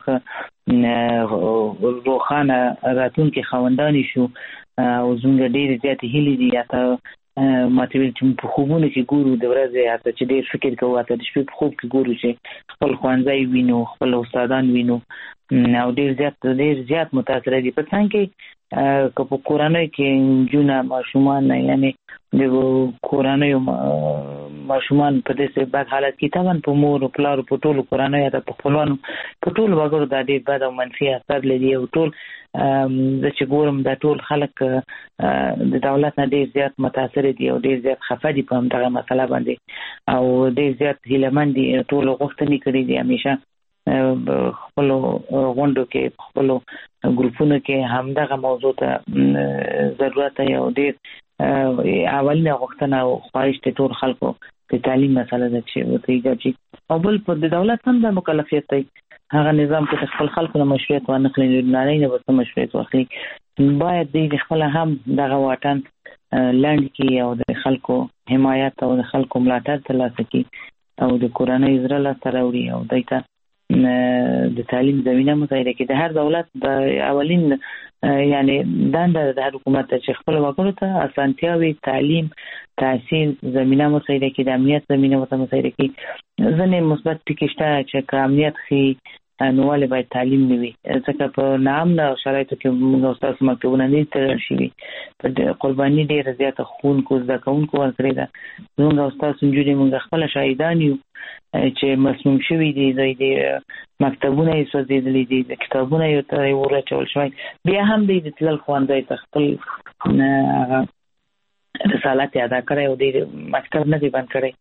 روخانه راتلونکي خوندانی شو او زموږ ډېر زیات هیله دي یا ماته ویل چې په خوبونه کې ګورو د ورځې حتی چې ډېر فکر کوو حتی د شپې په خوب کې ګورو چې خپل ښوونځی وینو خپل استادان وینو او ډېر زیات متاثره دي په څنګه کې که په کورنۍ کې نجونه ماشومان یعنی د کورنۍ ماشومان په داسې بد حالت کې طبعا په مور او پلار په ټولو کورنۍ یا په خپلوانو په ټولو وګړو دا ډېر بد او منفي اثر لري او ټول د چې ګورم دا ټول خلک د دولت نه ډېر زیات متاثر دي او ډېر زیات خفه دي په همدغه مسله باندې او ډېر زیات هیلهمند دي ټول غوښتنې کړې دي همیشه خپل غونډو کې خپل ګروپونو کې همدغه موضوع ته ضرورت یو ډېر اولنه غوښتنه او خواهش ته ټول خلکو د تعلیم مسله ده چې وتیږي او بل په دولت هم د مکلفیت دی هغه نظام کې خپل خلکو نه مشروعیت ورنخلي نه به مشروعیت واخلي باید د خپل هم دغه واټن لاندې کې او د خلکو حمایت او د خلکو ملاتړ ترلاسه کړي او د کورنۍ زړه لاسته راوړي او دایته د تعلیم زمينه مساعده کې د هر دولت د اولین یعنی دنده د حکومت چې خپل وګړو ته اسانتیاوي تعلیم تحصیل زمينه مساعده کې د امنیت زمينه مساعده کې ځنې مثبت ټکشته چې امنیت خي نوواله باید تعلیم نیوي ځکه په نام نه شرایطو کې موږ تاسو مکتوبونه نه تر شي په قرباني ډیره زیاته خون کو ځکهونکو ورکړي دا موږ تاسو سنجوري موږ خپل شاهدان یو چې مسموم شوی دي د مکتبونه یې سوځېدلې دي د کتابونه یو ته ورچول شوی بیا هم د تل خوانځي تخپل رسالت ادا کړی او د مکتب نه دی بند کړی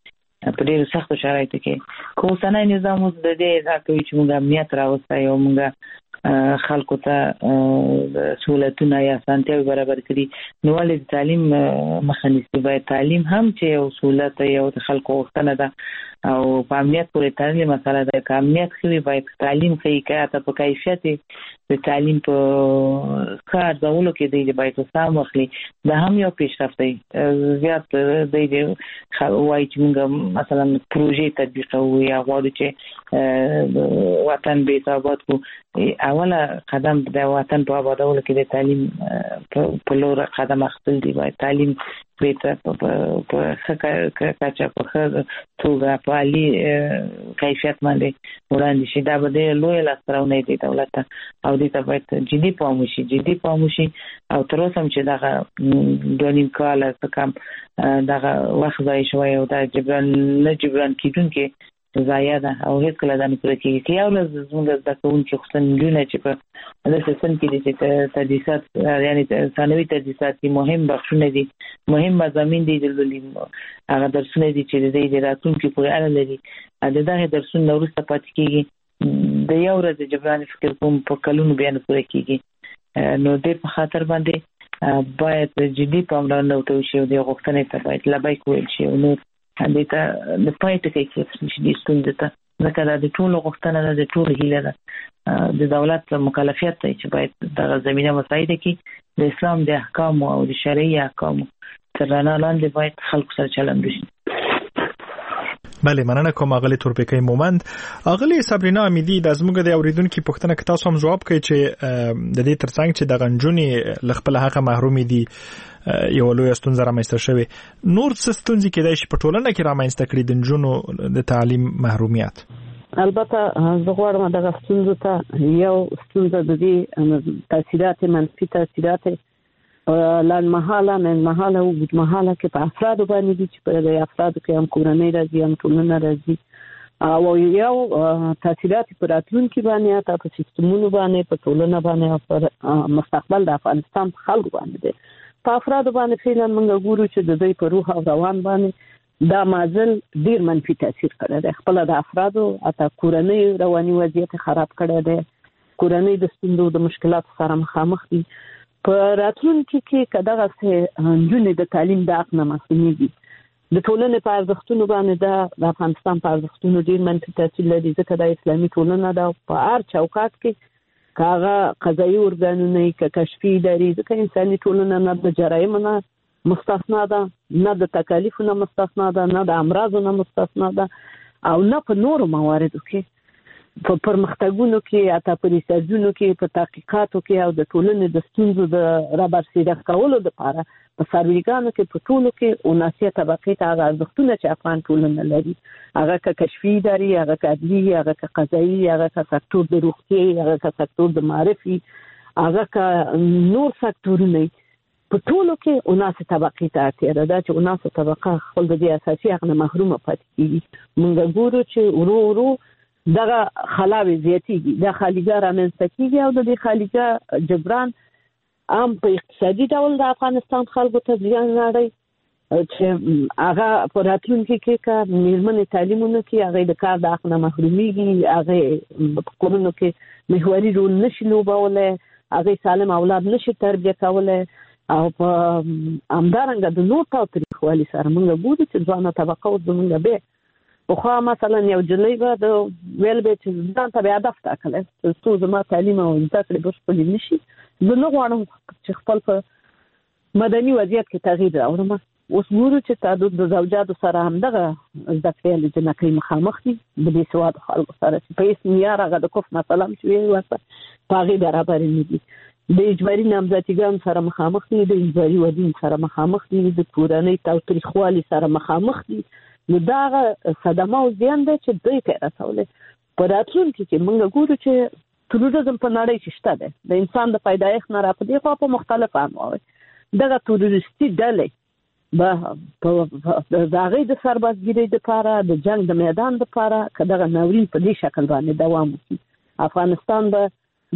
په ډېر سخت شرایطو کې خو اوسنی نظام اوس د دې دا کوي چې موږ امنیت راوستای او موږ خلکو ته سہولتونه یا اسانتیاوې برابر کړي نو ولې تعلیم مخه نیسي باید تعلیم هم چې یو سہولت یو د خلکو غوښتنه ده او په امنیت پورې تړلې مسله ده که امنیت ښه وي باید تعلیم ښه که حتی په کیفیت د تعلیم په ښه ارزولو کې دی باید سام واخلي دا هم یو پیشرفت دی زیات دی وایي چې موږ مثلا پروژې تطبیقوو یا غواړو چې وطن به ثابت کړو اوله قدم د وطن په آبادولو کې د تعلیم په لور قدم اخیستل دی باید تعلیم په ښه کچه په ښه توګه په عالي کیفیت باندې وړاندې شي دا به ډېره لویه لاسته راوړنه دی دولت ته او دې ته باید جدي پام وشي او تر اوسه هم چې دغه 2.5 کاله څه کم دغه وخت ضایع شوی او دا جبران کېدونکې ضایع ده او هېڅکله دا نه پوره کېږي که یو ورځ زموږ زده کوونکي خصوصا نجونې چې په داسې سن کې دي چې تدریسات یعنې ثانوي تدریسات کې مهم بخشونه دي مهم مضامین دي د لولي هغه درسونه دي چې د دې راتلونکي پورې اړه لري د دغه درسونو نه وروسته پاتې کېږي د یو ورځ جبران فکر کوم په کلونو بیا نه پوره کېږي نو دې په خاطر باندې باید جدي پاملرنه وته وشي او د غوښتنې ته باید لبیک ویل شي او نور دې ته د پای ټکی کې چې ستونزه ته ځکه دا د ټولو غوښتنه ده د ټولو هیله ده د دولت مکلفیت دی چې باید دغه زمینه مساعده کړي د اسلام د احکام او د شرعي احکام تر رڼا لاندې باید خلکو سره چلند وشي. بله مننه کوم اغلی تورپیکای مومند. اغلی صبرینا امیدی د زموږ د اوریدونکو پوښتنه کې تاسو هم جواب کړئ چې د دې ترڅنګ چې د غنجونی لخپل حق محرومي دي یو لوی ستونزه رامنځته شوی نور څه ستونزې کېدای شي په ټولنه کې رامنځته کړي د نجونو د تعلیم محرومیت. البته زه غواړم دغه ستونزه ته یو ستونزه د دې تاثیرات منفي تاثیرات لنډمهاله منځمهاله او اوږدمهاله کې په افرادو باندې دي چې په دې افرادو کې هم کورنۍ راځي هم ټولنه راځي او یو تاثیرات په راتلونکي باندې حتی په سیستمونو باندې په ټولنه باندې او په مستقبل د افغانستان په خلکو باندې دي په افرادو باندې فعلا موږ ګورو چې د دوی په روح او روان باندې دا مازل ډیر منفي تاثیر کړی دی خپل د افرادو حتی کورنۍ رواني وضعیت خراب کړی دی کورنۍ د ستونزو د مشکلاتو سره مخامخ دي په راتلونکي کې که دغسې نجونې د تعلیم د حق نه محرومیږي د ټولنې په ارزښتونو باندې د افغانستان په ارزښتونو ډیر منفي تاثیر لري ځکه دا اسلامي ټولنه ده په هر چوکاټ کې که هغه قضایي ارګانونه که کشفي ادارې ځکه انساني ټولنه نه د جرایمو نه مستثنا ده نه د تکالیفو نه مستثنا ده نه د امراضو نه مستثنا ده او نه په نورو مواردو کې په پرمختګونو کې حتی په ریسرچونو کې په تحقیقاتو کې او د ټولنې د ستونزو د رابرسېره کولو لپاره په سرویګانو کې په ټولو کې اوناسیه طبقې ته هغه ارزښتونه چې افغان ټولنه لري هغه که کشفي ادارې هغه که عدلي هغه که قضایي هغه که سکتور د روغتیې هغه که سکتور د معرفي هغه که نور سکتورونه په ټولو کې اوناسه طبقې ته اړتیا ده دا چې اوناسه طبقه خپل د دې اساسي حق نه محرومه پاتې کېږي موږ ګورو چې ورو ورو دغه خلاوې زیاتېږي دا خالیګاه رامنځته کېږي او د دې خالیګاه جبران هم په اقتصادي ډول د افغانستان خلکو ته زیان راړی چې هغه په راتلونکي کې که میرمنې تعلیمونه کې هغې د کار د حق نه محرومیږي هغې په کورونو کې محوري رول نشي لوبولی هغې سالم اولاد نشي تربیه کولی او په همدارنګه د نور تاوتریخوالي سره موږ ګورو چې ځوانه طبقه اوس زموږ بیا پخوا مثلا یو جلۍ به د ویل به چې ځان ته به هدف ټاکلی څو زما تعلیم او زده کړې بشپړې نه شي زه نه غواړم چې خپل په مدني وضعیت کې تغییر راوړم اوس ګورو چې تعدد د زوجاتو سره همدغه زده کړې جنکۍ مخامخ دي د بې سوادو خلکو سره چې په هېڅ معیار هغه د کفر مثلا چې ویل ورته په هغې برابرې نه دي د اجباري نامزدګانو سره مخامخ دي د اجباري ودین سره مخامخ دي د کورنۍ تاوتریخوالي سره مخامخ دي نو دا هغه صدمه او زیان دی چې دوی ته یې رسولی په راتلونکي کې موږ ګورو چې تروریزم په نړۍ کې شته دی د انسان د پیدایښت نه را په دې خوا په مختلف انواوې دغه تروریستي ډلې به د هغې د سربازګیرۍ دپاره د جنګ د میدان دپاره که دغه ناورین په دې شکل باندې دوام وکړي افغانستان به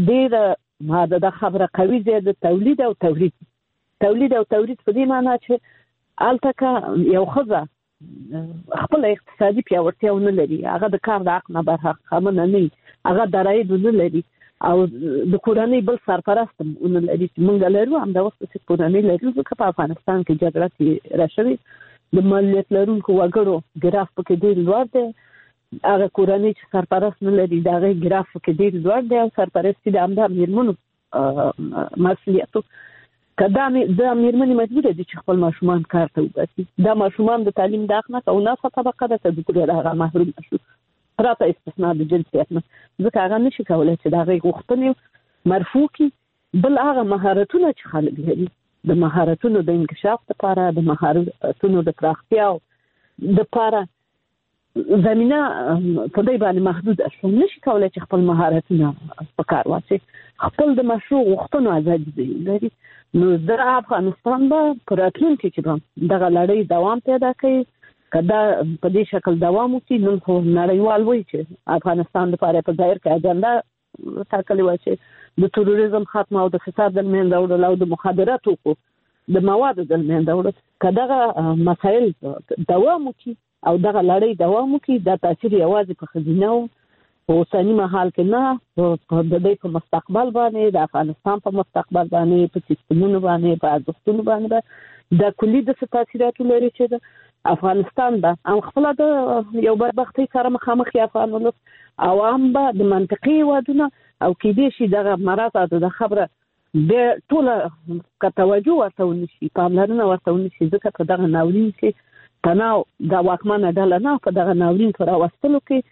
ډېره د خبره قوي دی د تولید او تورید په دې معنا چې هلته که یو ښځه خپل اقتصادي پیاوړتیا نه لري، هغه د کار د حق نه برخمن نه وي، هغه د عاید نه لري او د کورنۍ بل سرپرست نه لري. موږ لرو هم د وخت چې کورنۍ لرو، ځکه په افغانستان کې جګړه راشوي، د مالیات لرونکو وګړو ګراف پکې ډېر لوړ دی. هغه کورنۍ چې سرپرست نه لري د هغې ګراف پکې ډېر لوړ دی او سرپرستي د همدا میرمنو مسؤلیت. که دا میرمنې مجبوره دي چې خپل ماشومان کار ته وباسي، دا ماشومان د تعلیم د حق نه او ناسه طبقه ده چې د کور هغه محروم شو پرته استثنا د جنسیت نه، ځکه هغه نشي کولی چې د هغې غوښتنې مرفوع کړي. بل هغه مهارتونه چې خلک لري، د مهارتونو د انکشاف لپاره، د مهارتونو د پراختیا لپاره زمینه په دې باندې محدود شو، نشي کولی چې خپل مهارتونه په کار واچي، خپل د مشروع غوښتنو ازادي لري. نو د افغانستان به په راتلونکي کې به دغه لړۍ دوام پیدا کوي. که دا په دې شکل دوام وکړي، نن خو نړیوال وایي چې افغانستان لپاره په ظاهر کې اجنډا ټاکلې وه چې د تروریزم ختم او د فساد د منځه وړل او د مخدراتو د موادو د منځه وړل، که دغه مسایل دوام وکړي او دغه لړۍ دوام وکړي، دا تاثیر یوازې په ښځینه په اوسني مهال کې نه، د دوی په مستقبل باندې، د افغانستان په مستقبل باندې، په سیستمونو باندې، په ارزښتونو باندې دا کلي داسې تاثیراتو لري چې افغانستان به هم خپله د یو بدبختۍ سره مخامخ وي، افغان ولس او هم به د منطقي هېوادونه او کېدای شي دغه مرض د خبره بیا ټوله که توجه ورته ونه شي، پاملرنه ورته ونه شي، ځکه په دغه ناورین کې تناو د واکمنه ډله نه، په دغه ناورین په راوستلو کې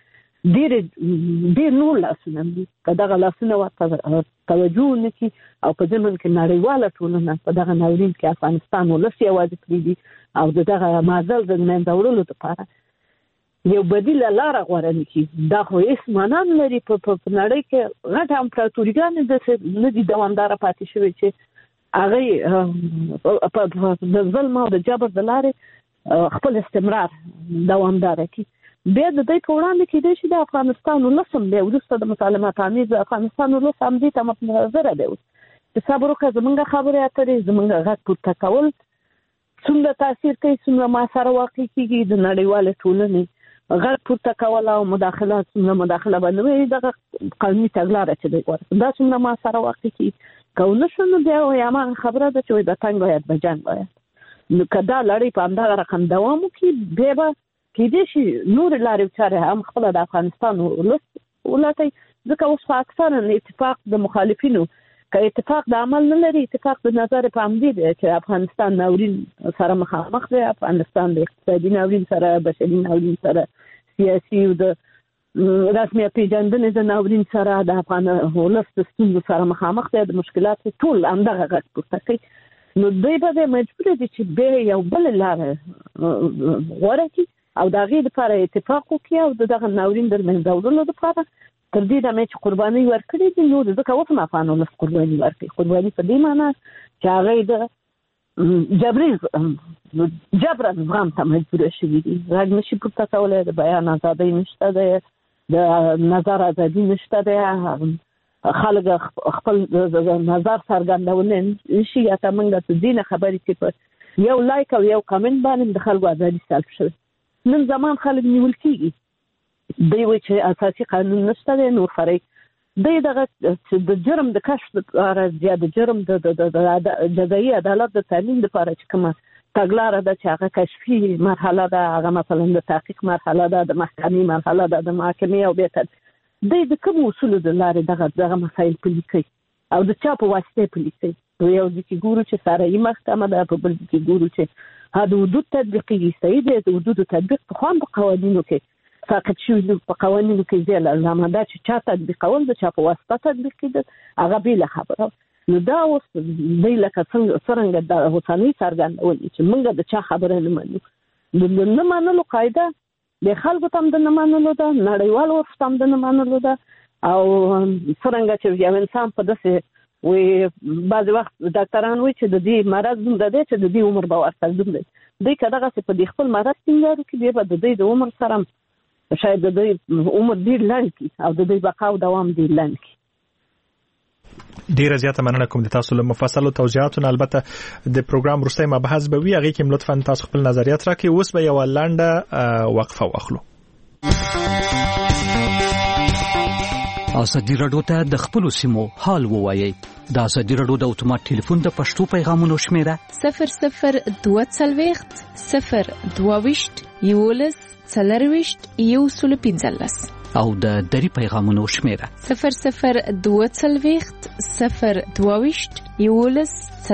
ډېر نور لاسونه دي. که دغه لاسونه ورته توجه ونه کړي او په ضمن کې نړیواله ټولنه په دغه ناورین کې افغانستان ولس یوازې پرېږدي او د دغه معضل د منځه وړلو لپاره یو بدیله لاره غوره نه کړي، دا خو هېڅ معنا نه لري. په نړۍ کې غټه امپراتوريګانې داسې نه دي دوامداره پاتې شوې چې هغوی د ظلم او د جبر د لارې خپل استمرار دوامداره کړي. بیا د دوی په وړاندې کېدای شي د افغانستان ولس هم دی وروسته د مسالمت آمیز افغانستان ولس هم دې ته متنظره دی چې صبر وکړه، زموږ خبرې اترې، زموږ غږ پورته کول څومره تاثیر کوي، څومره مؤثره واقع کېږي، د نړیوالې ټولنې غږ پورته کول او مداخله څومره مداخله باندې وي، دغه قومي تګلاره چې دی غوره دا څومره مؤثره واقع کېږي. که ونه شو نو بیا هماغه خبره ده چې د تنګ باید به جنګ باید. نو که دا لړۍ په همدغه رقم دوام وکړي، بیا به کېدای شي نورې لارې چارې هم خپله د افغانستان ولس ولټوي، ځکه اوس خو اکثرا اتفاق د مخالفینو که اتفاق د عمل نه لري، اتفاق د نظر په همدې دی چې افغانستان ناورین سره مخامخ دی، افغانستان د اقتصادي ناورین سره، بشري ناورین سره، سیاسي او د رسمیت پېژندنې د ناورین سره، د افغان ولس د ستونزو سره مخامخ دی، د مشکلاتو ټول همدغه غږ پورته کوي. نو دوی به مجبوره دي چې بیا یو بله لاره غوره کړي او د هغې دپاره اتفاق وکړي او د دغه ناورین د منځه وړلو دپاره تر دې دمې چې قربانۍ ورکړې دي، نو ځکه اوس هم افغان ولس قرباني ورکوي. قرباني په دې معنا چې هغوی د جبرا زغم ته مجبوره شوي دي، غږ نشي پورته کولی، د بیان ازادۍ نشته دی، د نظر ازادي نشته دی، خلک خپل نظر څرګندولی نشي. اته موږ د دې نه خبرې چې په یو لایک او یو کمنټ باندې د خلکو ازادي سلب شوې. نن زمان خلک نیول کېږي، دوی وایي چې اساسي قانون نشته دی، نور فرعي دوی دغه د جرم د کشف لپاره یا د جرم د جزایي عدالت د تامین لپاره چې کومه تګلاره ده چې هغه کشفي مرحله ده، هغه مثلا د تحقیق مرحله ده، د محکمې مرحله ده، د محاکمې او بیا دوی د کوم اصولو د لارې دغه مسایل پلي کوي او د چا په واسطه پلي کوي. په یو ځای کې ګورو چې فرعي محکمه ده، په بل ځای کې ګورو چې د حدود تطبیقي صحیح دی، د حدود تطبیق په خوان په قوانینو کې ساقط شوي، په قوانینو کې زیاله علامه ده چې چا تطبیقول د چا په واسطه تطبیق کېده هغه بېله خبره. نو دا اوس دوی لکه څرنګه د اوسنۍ څرګندولي چې موږ د چا خبره نه منو، د نه منلو قاعده د خلکو ته هم د نه منلو ده، نړیوال ورس ته هم د نه منلو ده. او څرنګه چې یو انسان په داسې بعضې وخت ډاکټران وایي چې د دې مرض دومره دی چې د دې عمر به ورته دومره دی. دوی که دغسې په دې خپل مرض ټینګار وکړي، بیا به د دوی د عمر سره شاید د دوی عمر ډېر لنډ کړي او د دوی بقا او دوام ډېر لنډ کړي. ډیره زیاته مننه کوم د تاسو له مفصلو توضیحاتو. البته د پروګرام وروسته مبحث به وي، هغه کې لطفا تاسو خپل نظریات راکړئ. اوس به یو لنډه وقفه واخلو. ازادي راډیو ته د خپل سیمو حال ووایي. د ازادي راډیو د اتومات ټلیفون د پښتو پیغامونو شمیره 0022 022 11 40 او د دری پیغامونو شمیره 0022 022 11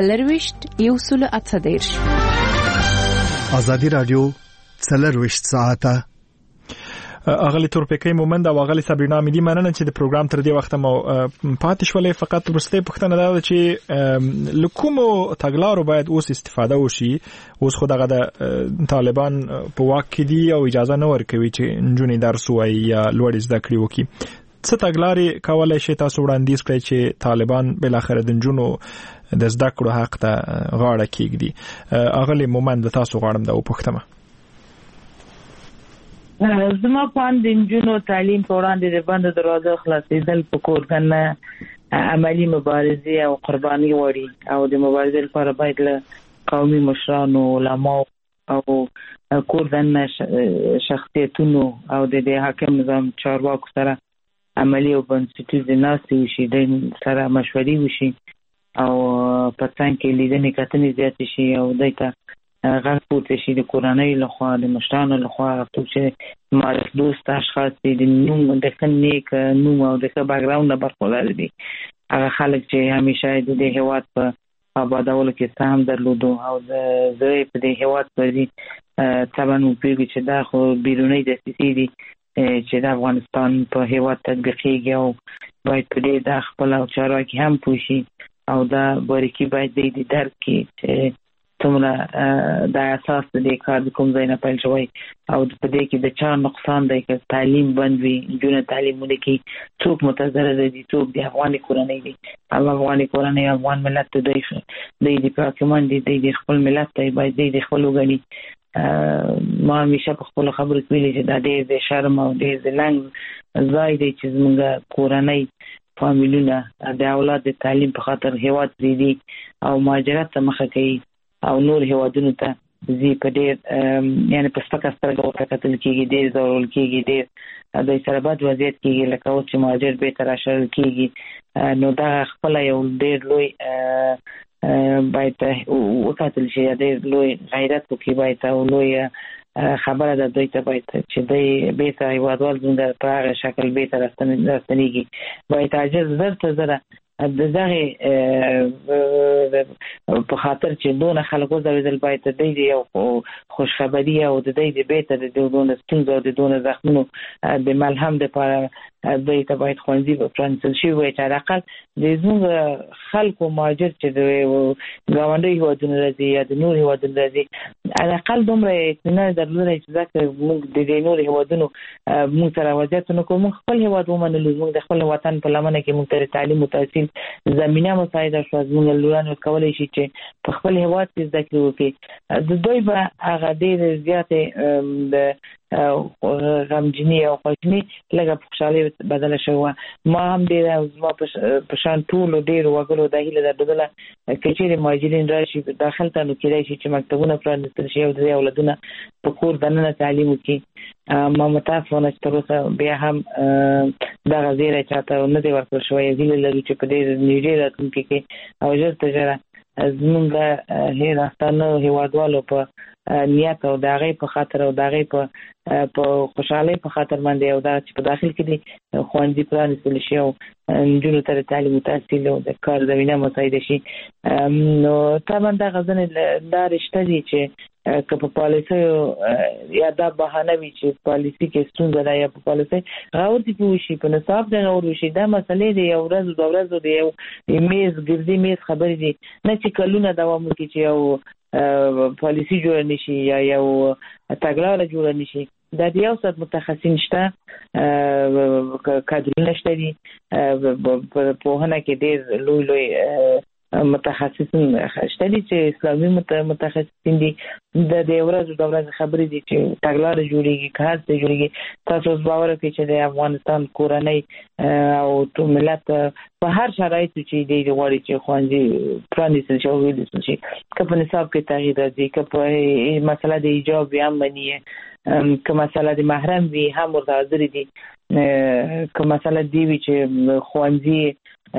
40 ازادي راډیو 40 ساعته. اغلی تورپیکې مومند او اغلی صبرینا امیدی مننه چې د پروګرام تر دې وخت مو پاتې شولې. فقط ورسته پوښتنه ده چې لکومو تګلارو باید اوس استفاده وشي. اوس خو دغه د طالبان په واک کې دي او اجازه نه ورکوي چې نجونې درس وایي یا لوړ زده کړې وکړي. څه تګلارې کولای شي تاسو وړاندیز کړئ چې طالبان بل اخر د نجونو د زده کړو حق ته غاړه کېږدي؟ اغلی مومند تاسو غواړم دا وپوښتم. زما پاند نجونو تعلیم په وړاندې د بند دروازه خلاصېدل په کور کنه عملی مبارزه او قرباني وړي او د مبارزې لپاره باید له قومي مشرانو علماء او کور دنه شخصیتونو او د حاکم نظام چارواکو سره عملی او بنسټیزه ناسي وشي، د سره مشورې وشي او په څنګه کې لیدنې کتنې زیات شي او دایته غږ پورته شي د کورنۍ لخوا د مشرانو لخوا چې معرف دوست اشخاص دي د نوم د نیک نوم او د بیک ګراوند برخوردار دي. هغه خلک چې همیشه د هیواد په آبادولو کې سهم درلودو او د زوی په د هیواد په دي طبعا موږ چې دا خو بیرونی دسیسې دي چې د افغانستان په هیواد تطبیقېږي او باید په دې د خپل چارواکي هم پوښي او دا باریکي باید د درک کې چې څومره د اساس د کار کوم ځای نه پیل شوی او په دې کې د چا نقصان دی چې تعلیم بند وي، جون تعلیم ولکې څوک متضرر دي، څوک د افغاني کورنۍ دي. افغاني کورنۍ افغان ملت ته د پاکستان دي د خپل ملت ته باید د خپل وګړي. ما همیشه په خپل خبرو کې ویلي چې دا د شرم او د لنګ ځای دی چې زموږ کورنۍ فامیلونه د اولاد د تعلیم په خاطر هیواد دي او مهاجرت ته مخه کوي او نور هیوادونو ته زی په ډېر یعنی په سپکه سترګه وکتل کېږي، ډېر ضرورل کېږي، ډېر د سره بد وضعیت کېږي لکه اوس چې مهاجر به تر اشل کېږي. نو دا خپل یو ډېر لوی باید وکتل شي، ډېر لوی غیرت وکړي باید او لوی خبره ده دوی ته باید چې دوی به ته هیوادوال زموږ په هغه شکل به ته راستنېږي. باید عاجز زره دغه په خاطر چې دونه خلکو زویدل باید د دې یو خوشخبری او د دې بیت د دونه ستونزو د دونه زخمونو د ملهم د لپاره دوی ته باید خوندي په فرانسل شي وي چې راقل د زموږ خلکو ماجر چې د غونډې هیوادونو راځي یا د نور هیوادونو راځي راقل دومره اطمینان درلودل چې ځکه موږ د نور هیوادونو موږ سره وضعیتونه کوم خپل هیواد ومنلو، موږ د خپل وطن په لمنه کې موږ ته تعلیم او تحصیل زمينه مساعده شو، موږ لورانو کولای شي چې په خپل هیواد کې زده کړو کې د دوی به هغه ډېر زیاتې د غمجنی او خوشنی لږه خوشاله بدله شوه. ما هم ډېر ما په شان ټول ډېر وګړو د هیله درلودله کچېرې مهاجرین راشي داخل ته نو کېدای شي چې مکتبونه پرانیستل شي او د اولادونه په کور دننه تعلیم وکړي. ما متاسفانه چې تر اوسه بیا هم دغه زیری چاته نه دی ورکړل شوی. هیله لرو چې په ډېر نږدې راتلونکي کې او ژر تر ژره زموږ هیرستانو هیوادوالو په نیت او د هغې په خاطر او د هغې په خوشحالۍ په خاطر باندې او دا چې په داخل کې دي ښوونځي پرانیستل شي او نجونو ته د تعلیم او تحصیل او د کار زمینه مساعده شي. نو طبعا دغه ځینې دا رشته دي چې که په پالیسیو یا دا بهانه وي چې پالیسي کې ستونزه ده یا په پالیسي غور دي وشي په نصاب د غور وشي دا مسلې دی یو ورځ دوه ورځې دی یو میز ګردي میز خبرې دي نه چې کلونه دوام وکړي چې یو پالیسي جوړ نشي یا یو تګلاره جوړ نشي. دا د یو څه متخصصین شته کادرونه شته دي په هغه کې ډېر لوی متخصصین شته دي چې اسلامي متخصصین دي د ورځې د ورځې خبرې دي چې تګلارې جوړیږي کار ته جوړیږي. تاسو باور کوئ چې د افغانستان کورنۍ او ټول ملت په هر شرایط چې دی غواړي چې خوندې پرانیستل شي او ویل شي که په نصاب کې تغییر راځي که په مسله د ایجاب هم مني که مسله د محرم وي هم ورته حاضر دي که مسله دی وي چې خوندې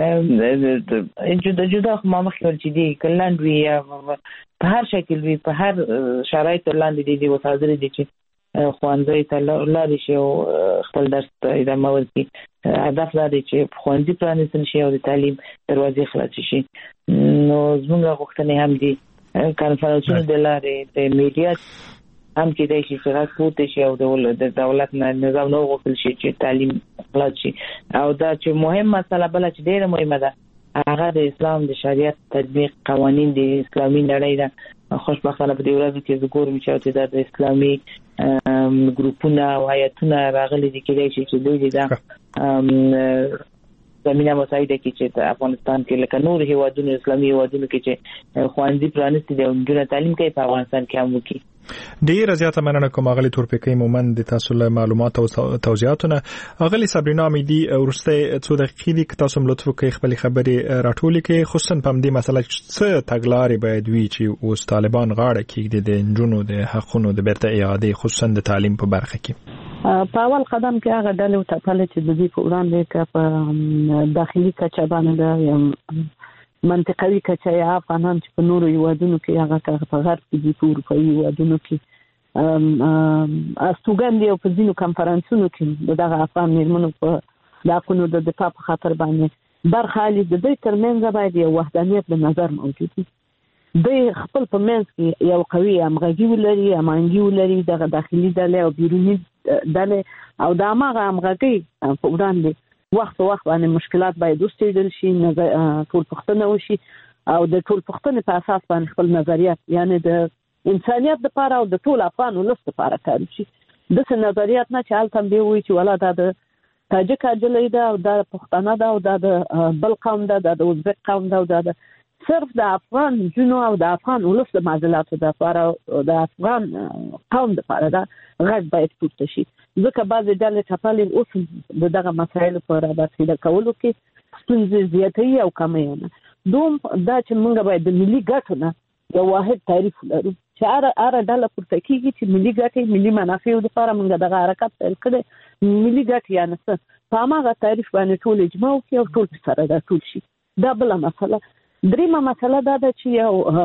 جدا خو ما مخکې ول چې دی کلاند وي یا په هر شکل وي په هر شرایط لاندې دی ورته حاضر دي چې خوندې ته لاړ شي او خپل درس ته ادامه ورکړي. هدف دا دی چې خوندې پرانیستل شي او د تعلیم دروازې خلاصې شي. نو زموږ غوښتنې هم دي کانفرنسونو د لارې د میډیا هم کېدای شي چې غږ پورته شي او د دولت نظام نو غوښتل شي چې تعلیم خلاص شي. او دا چې مهم مسله بله چې ډېره مهمه ده هغه د اسلام د شریعت تطبیق قوانین د اسلامي نړۍ ده. خوشبختانه په دې ورځو کې زه ګورم چې د اسلامي ګروپونه او هیئتونه راغلي دي کېدای شي چې دوی د زمینه مساعده کې چې د افغانستان کې لکه نور هیوادونو اسلامي هیوادونو کې چې خوندې پرانیستي دي او نجونې تعلیم کوي په افغانستان کې هم وکړي. ډیر زیاته مننه کوم اغلی تورپیکي مومند د تاسو له معلومات او توضیحاتونه. اغلی صبرینا امیدي ورسته څو دقیقې دي که تاسو ملتف کوي خپل خبرې راټولې کوي خصوصا په دې مسله څه تګلارې باید وي چې اوس طالبان غاړه کېږدي د نجونو د حقونو د بیرته اعاده خصوصا د تعلیم په برخه کې. په اول قدم کې هغه ډلې ته چې د دې په وړاندې په داخلي کچه باندې یا منطقوي کچه یا افغانان چې په نورو هیوادونو کې هغه په غرب کې دي په اروپایي هیوادونو کې استوګن دي او په ځینو کنفرانسونو کې دغه افغان میرمنو په د حقونو د دفاع په خاطر باندې برخه اخلي. د دوی ترمنځ باید یو وحدانیت د نظر موجود وي. دوی خپل په منځ کې یو قوي همغږي ولري هماهنګي ولري دغه داخلي ډلې او بیروني ډلې او د هماغه همغږۍ په وړاندې وخت باندې مشکلات باید وڅېړل شي ټول پوښتنه وشي او د ټول پوښتنې په اساس باندې خپل نظریات یعنی د انسانیت لپاره او د ټول افغان ولس لپاره کار وشي. دغه نظریات نه چې هلته به وي چې ولا دا د تاجک اجلې ده او دا پښتانه ده او دا د بل قوم ده د ازبک قوم ده او دا صرف د افغان جنو او د افغان ولس د معضلاتو لپاره او د افغان قوم لپاره دا غږ باید پورته شي. ځکه بعضې ډلې ټپلې اوس دغه مسایلو په رابطه کولو کې ستونزې زیاتوي او کموي نه. دوم دا چې موږ باید د ملي ګټو نه یو واحد تعریف لرو چې هره ډله پورته کېږي چې ملي ګټې ملي منافعو لپاره موږ دغه حرکت پیل کړی ملي ګټې یعنې څه په هماغه تعریف باندې ټول اجماع وکړي او ټول سره دا ټول شي. دا بله مسله. دریمه مسله دا ده چې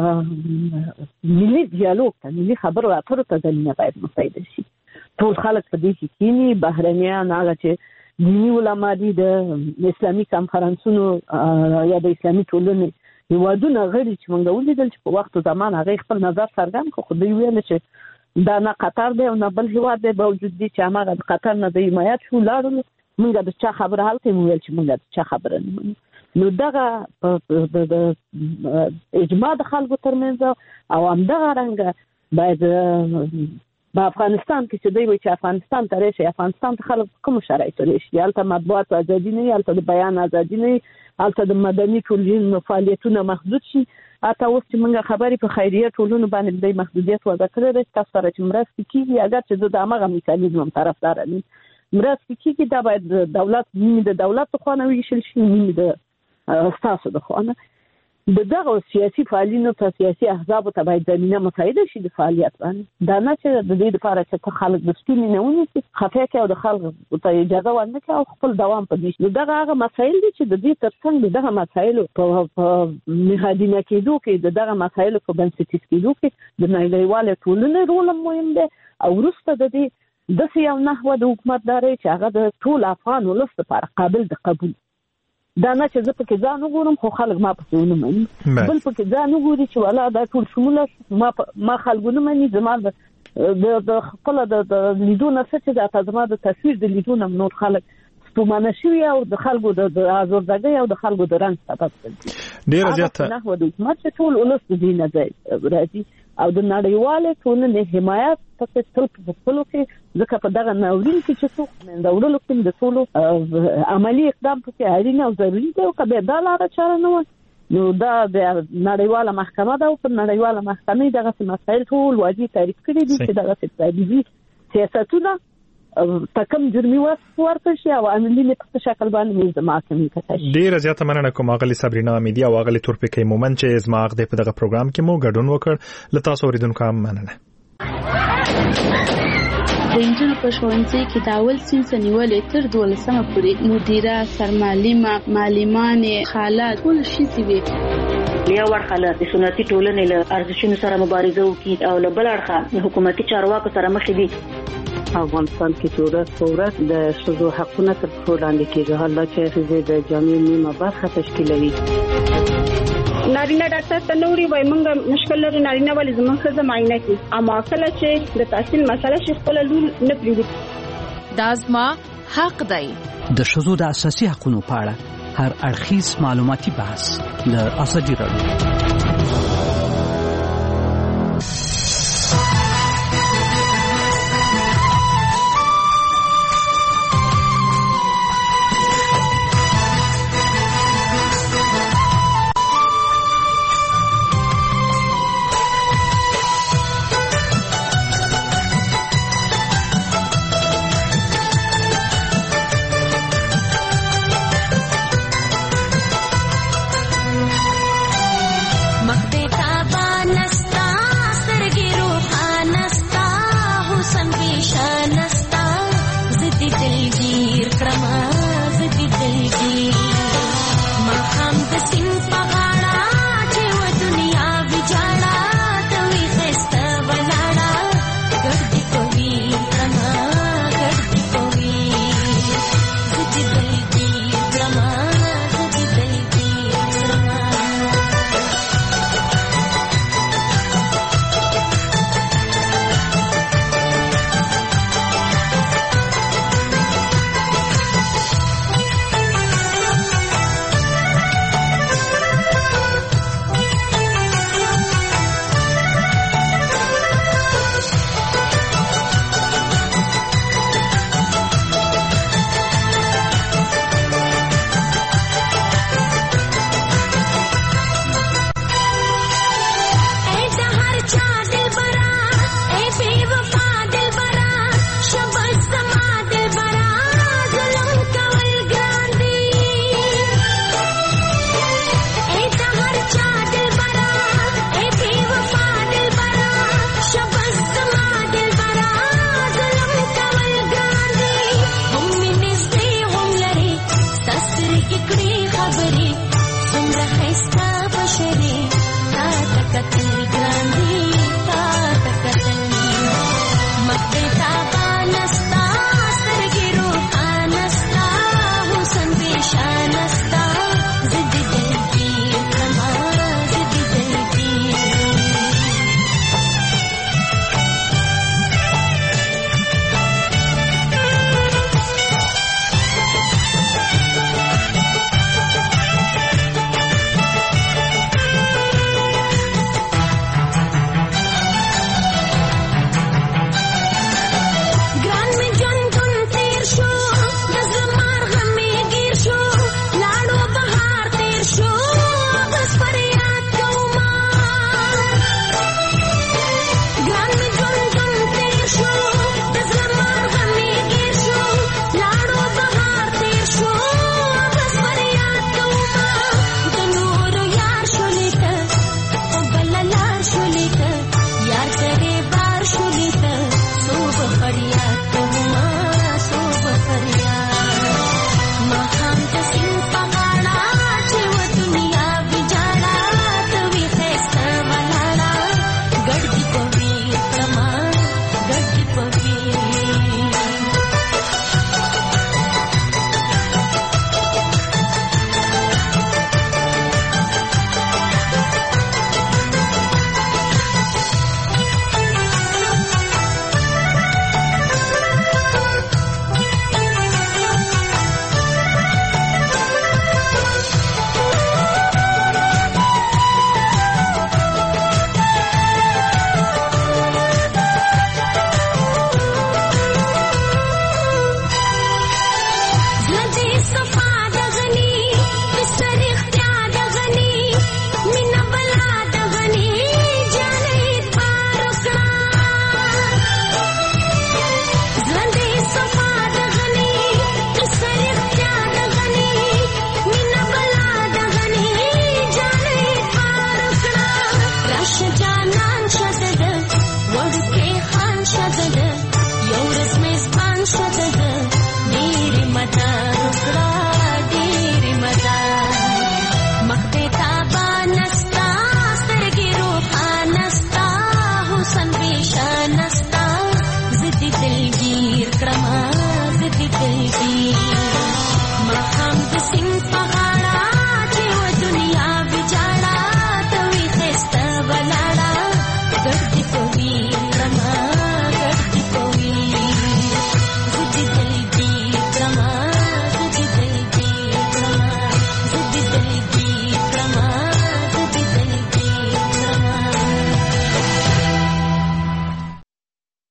یو ملي ډیالوګ ته ملي خبرو اترو ته زمینه باید مساعده شي. ټول خلک په دې کې کینی بهرنیان هغه چې دیني علما دي د اسلامي کنفرانسونو یا د اسلامي ټولنې هیوادونه غړي چې موږ ولیدل چې په وخت زمان هغه خپل نظر څرګند کړ خو دوی ویل چې دا نه قطر دی او نه بل هیواد دی باوجود دي چې هغه د قطر نه د حمایت شو لاړل موږ د چا خبره حل کوي ویل چې موږ د چا خبره نه منو. نو دغه د اجماع د خلکو ترمنځ او همدغه رنګ باید په افغانستان کې چې دوی وایي چې افغانستان ته راشي افغانستان ته خلک کوم شرایط راشي هلته مطبوعات ازادي نه وي هلته د بیان ازادي نه وي هلته د مدني ټولنو فعالیتونه محدود شي. حتی اوس چې موږ خبرې په خیریه ټولنو باندې دوی محدودیت وضع کړی دی تاسو سره چې مرستې کېږي اگر چې زه د همغه میکانیزم هم طرفداره یم مرستې کېږي دا باید دولت نیمې د دولت د خوا نه ویشل شي نیمې د ستاسو د خوا نه. دغه سیاسي فعالینو ته سیاسي احزابو ته باید زمینه مساعده شي د فعالیت باندې. دا نه چې د دې لپاره چې خلک د ستوني نه ونیسي خفه کوي او د خلکو ته اجازه ورنه کوي او خپل دوام په دې. دغه هغه مسایل دي چې د دې ترڅنګ دغه مسایل په نهادینه کېدو کې دغه مسایل په بنسټیز کېدو کې د نړیوالې ټولنې رول مهم دی او وروسته د دې داسې یو نحوه د حکومتدارۍ چې هغه د ټول افغان ولس لپاره قابل د قبول. دا نه چې زه پکې ځان وګورم خو خلک ما پسې ونه مني بل پکې ځان وګوري چې والا دا ټول شموله ما خلک ونه مني زما د خپله د لیدو نه څه چې دا زما د تصویر د لیدو نه نور خلک ستومانه شوي او د خلکو د ازردګۍ او د خلکو د رنګ سبب ګرځي. ډېره زیاته نحوه د حکومت چې ټول ولس د دې نه راځي او د نړیوالې ټولنې حمایت پکې تل په خپلو کې ځکه په دغه ناورین کې چې څوک منځه وړلو کې د ټولو عملي اقدام پکې اړین او ضروري دی او که بیا دا لاره چاره نه وه نو دا د نړیواله محکمه ده او په نړیواله محکمه دغه مسایل ټول واجب تعریف کړي دي چې دغه ستراتیژي سیاستونه تکم جرمي ورکړ شي او عملي په شکل باندې د محکمې کته شي. ډیره زیاته مننه کوم اغلی صبرینا امیدی او اغلی تورپیکې مومن چې زما غږ په دغه پروګرام کې مو ګډون وکړ. لتا اوریدونکو مننه. د انجن په ښوونځي کې د اول صنف نیولې تر 12مه پورې مدیره، سرمعلمه، معلمانې، خاله ټول شي وي. بیا ورخاله د سنتي ټولنې له ارزښتونو سره مبارزه وکړي او له بل اړخه حکومتي چارواکو سره مخ دي. افغانستان کې ورځ د ښځو حقونه تر پښو لاندې کېږي، حالات چې ښځې د جامعې نیمه برخه تشکیلوي. نارینه ډاکټر ته نوري وای مونږ مشکل لري نارینه ولې زموږ ښځه معاینه کوي، اما کله چې د تحصیل مسله شي خپل لور نه پریږدي. دا زما حق دی. د ښځو د اساسي حقوقو په اړه هر اړخیز معلوماتي بحث له ازادي راډیو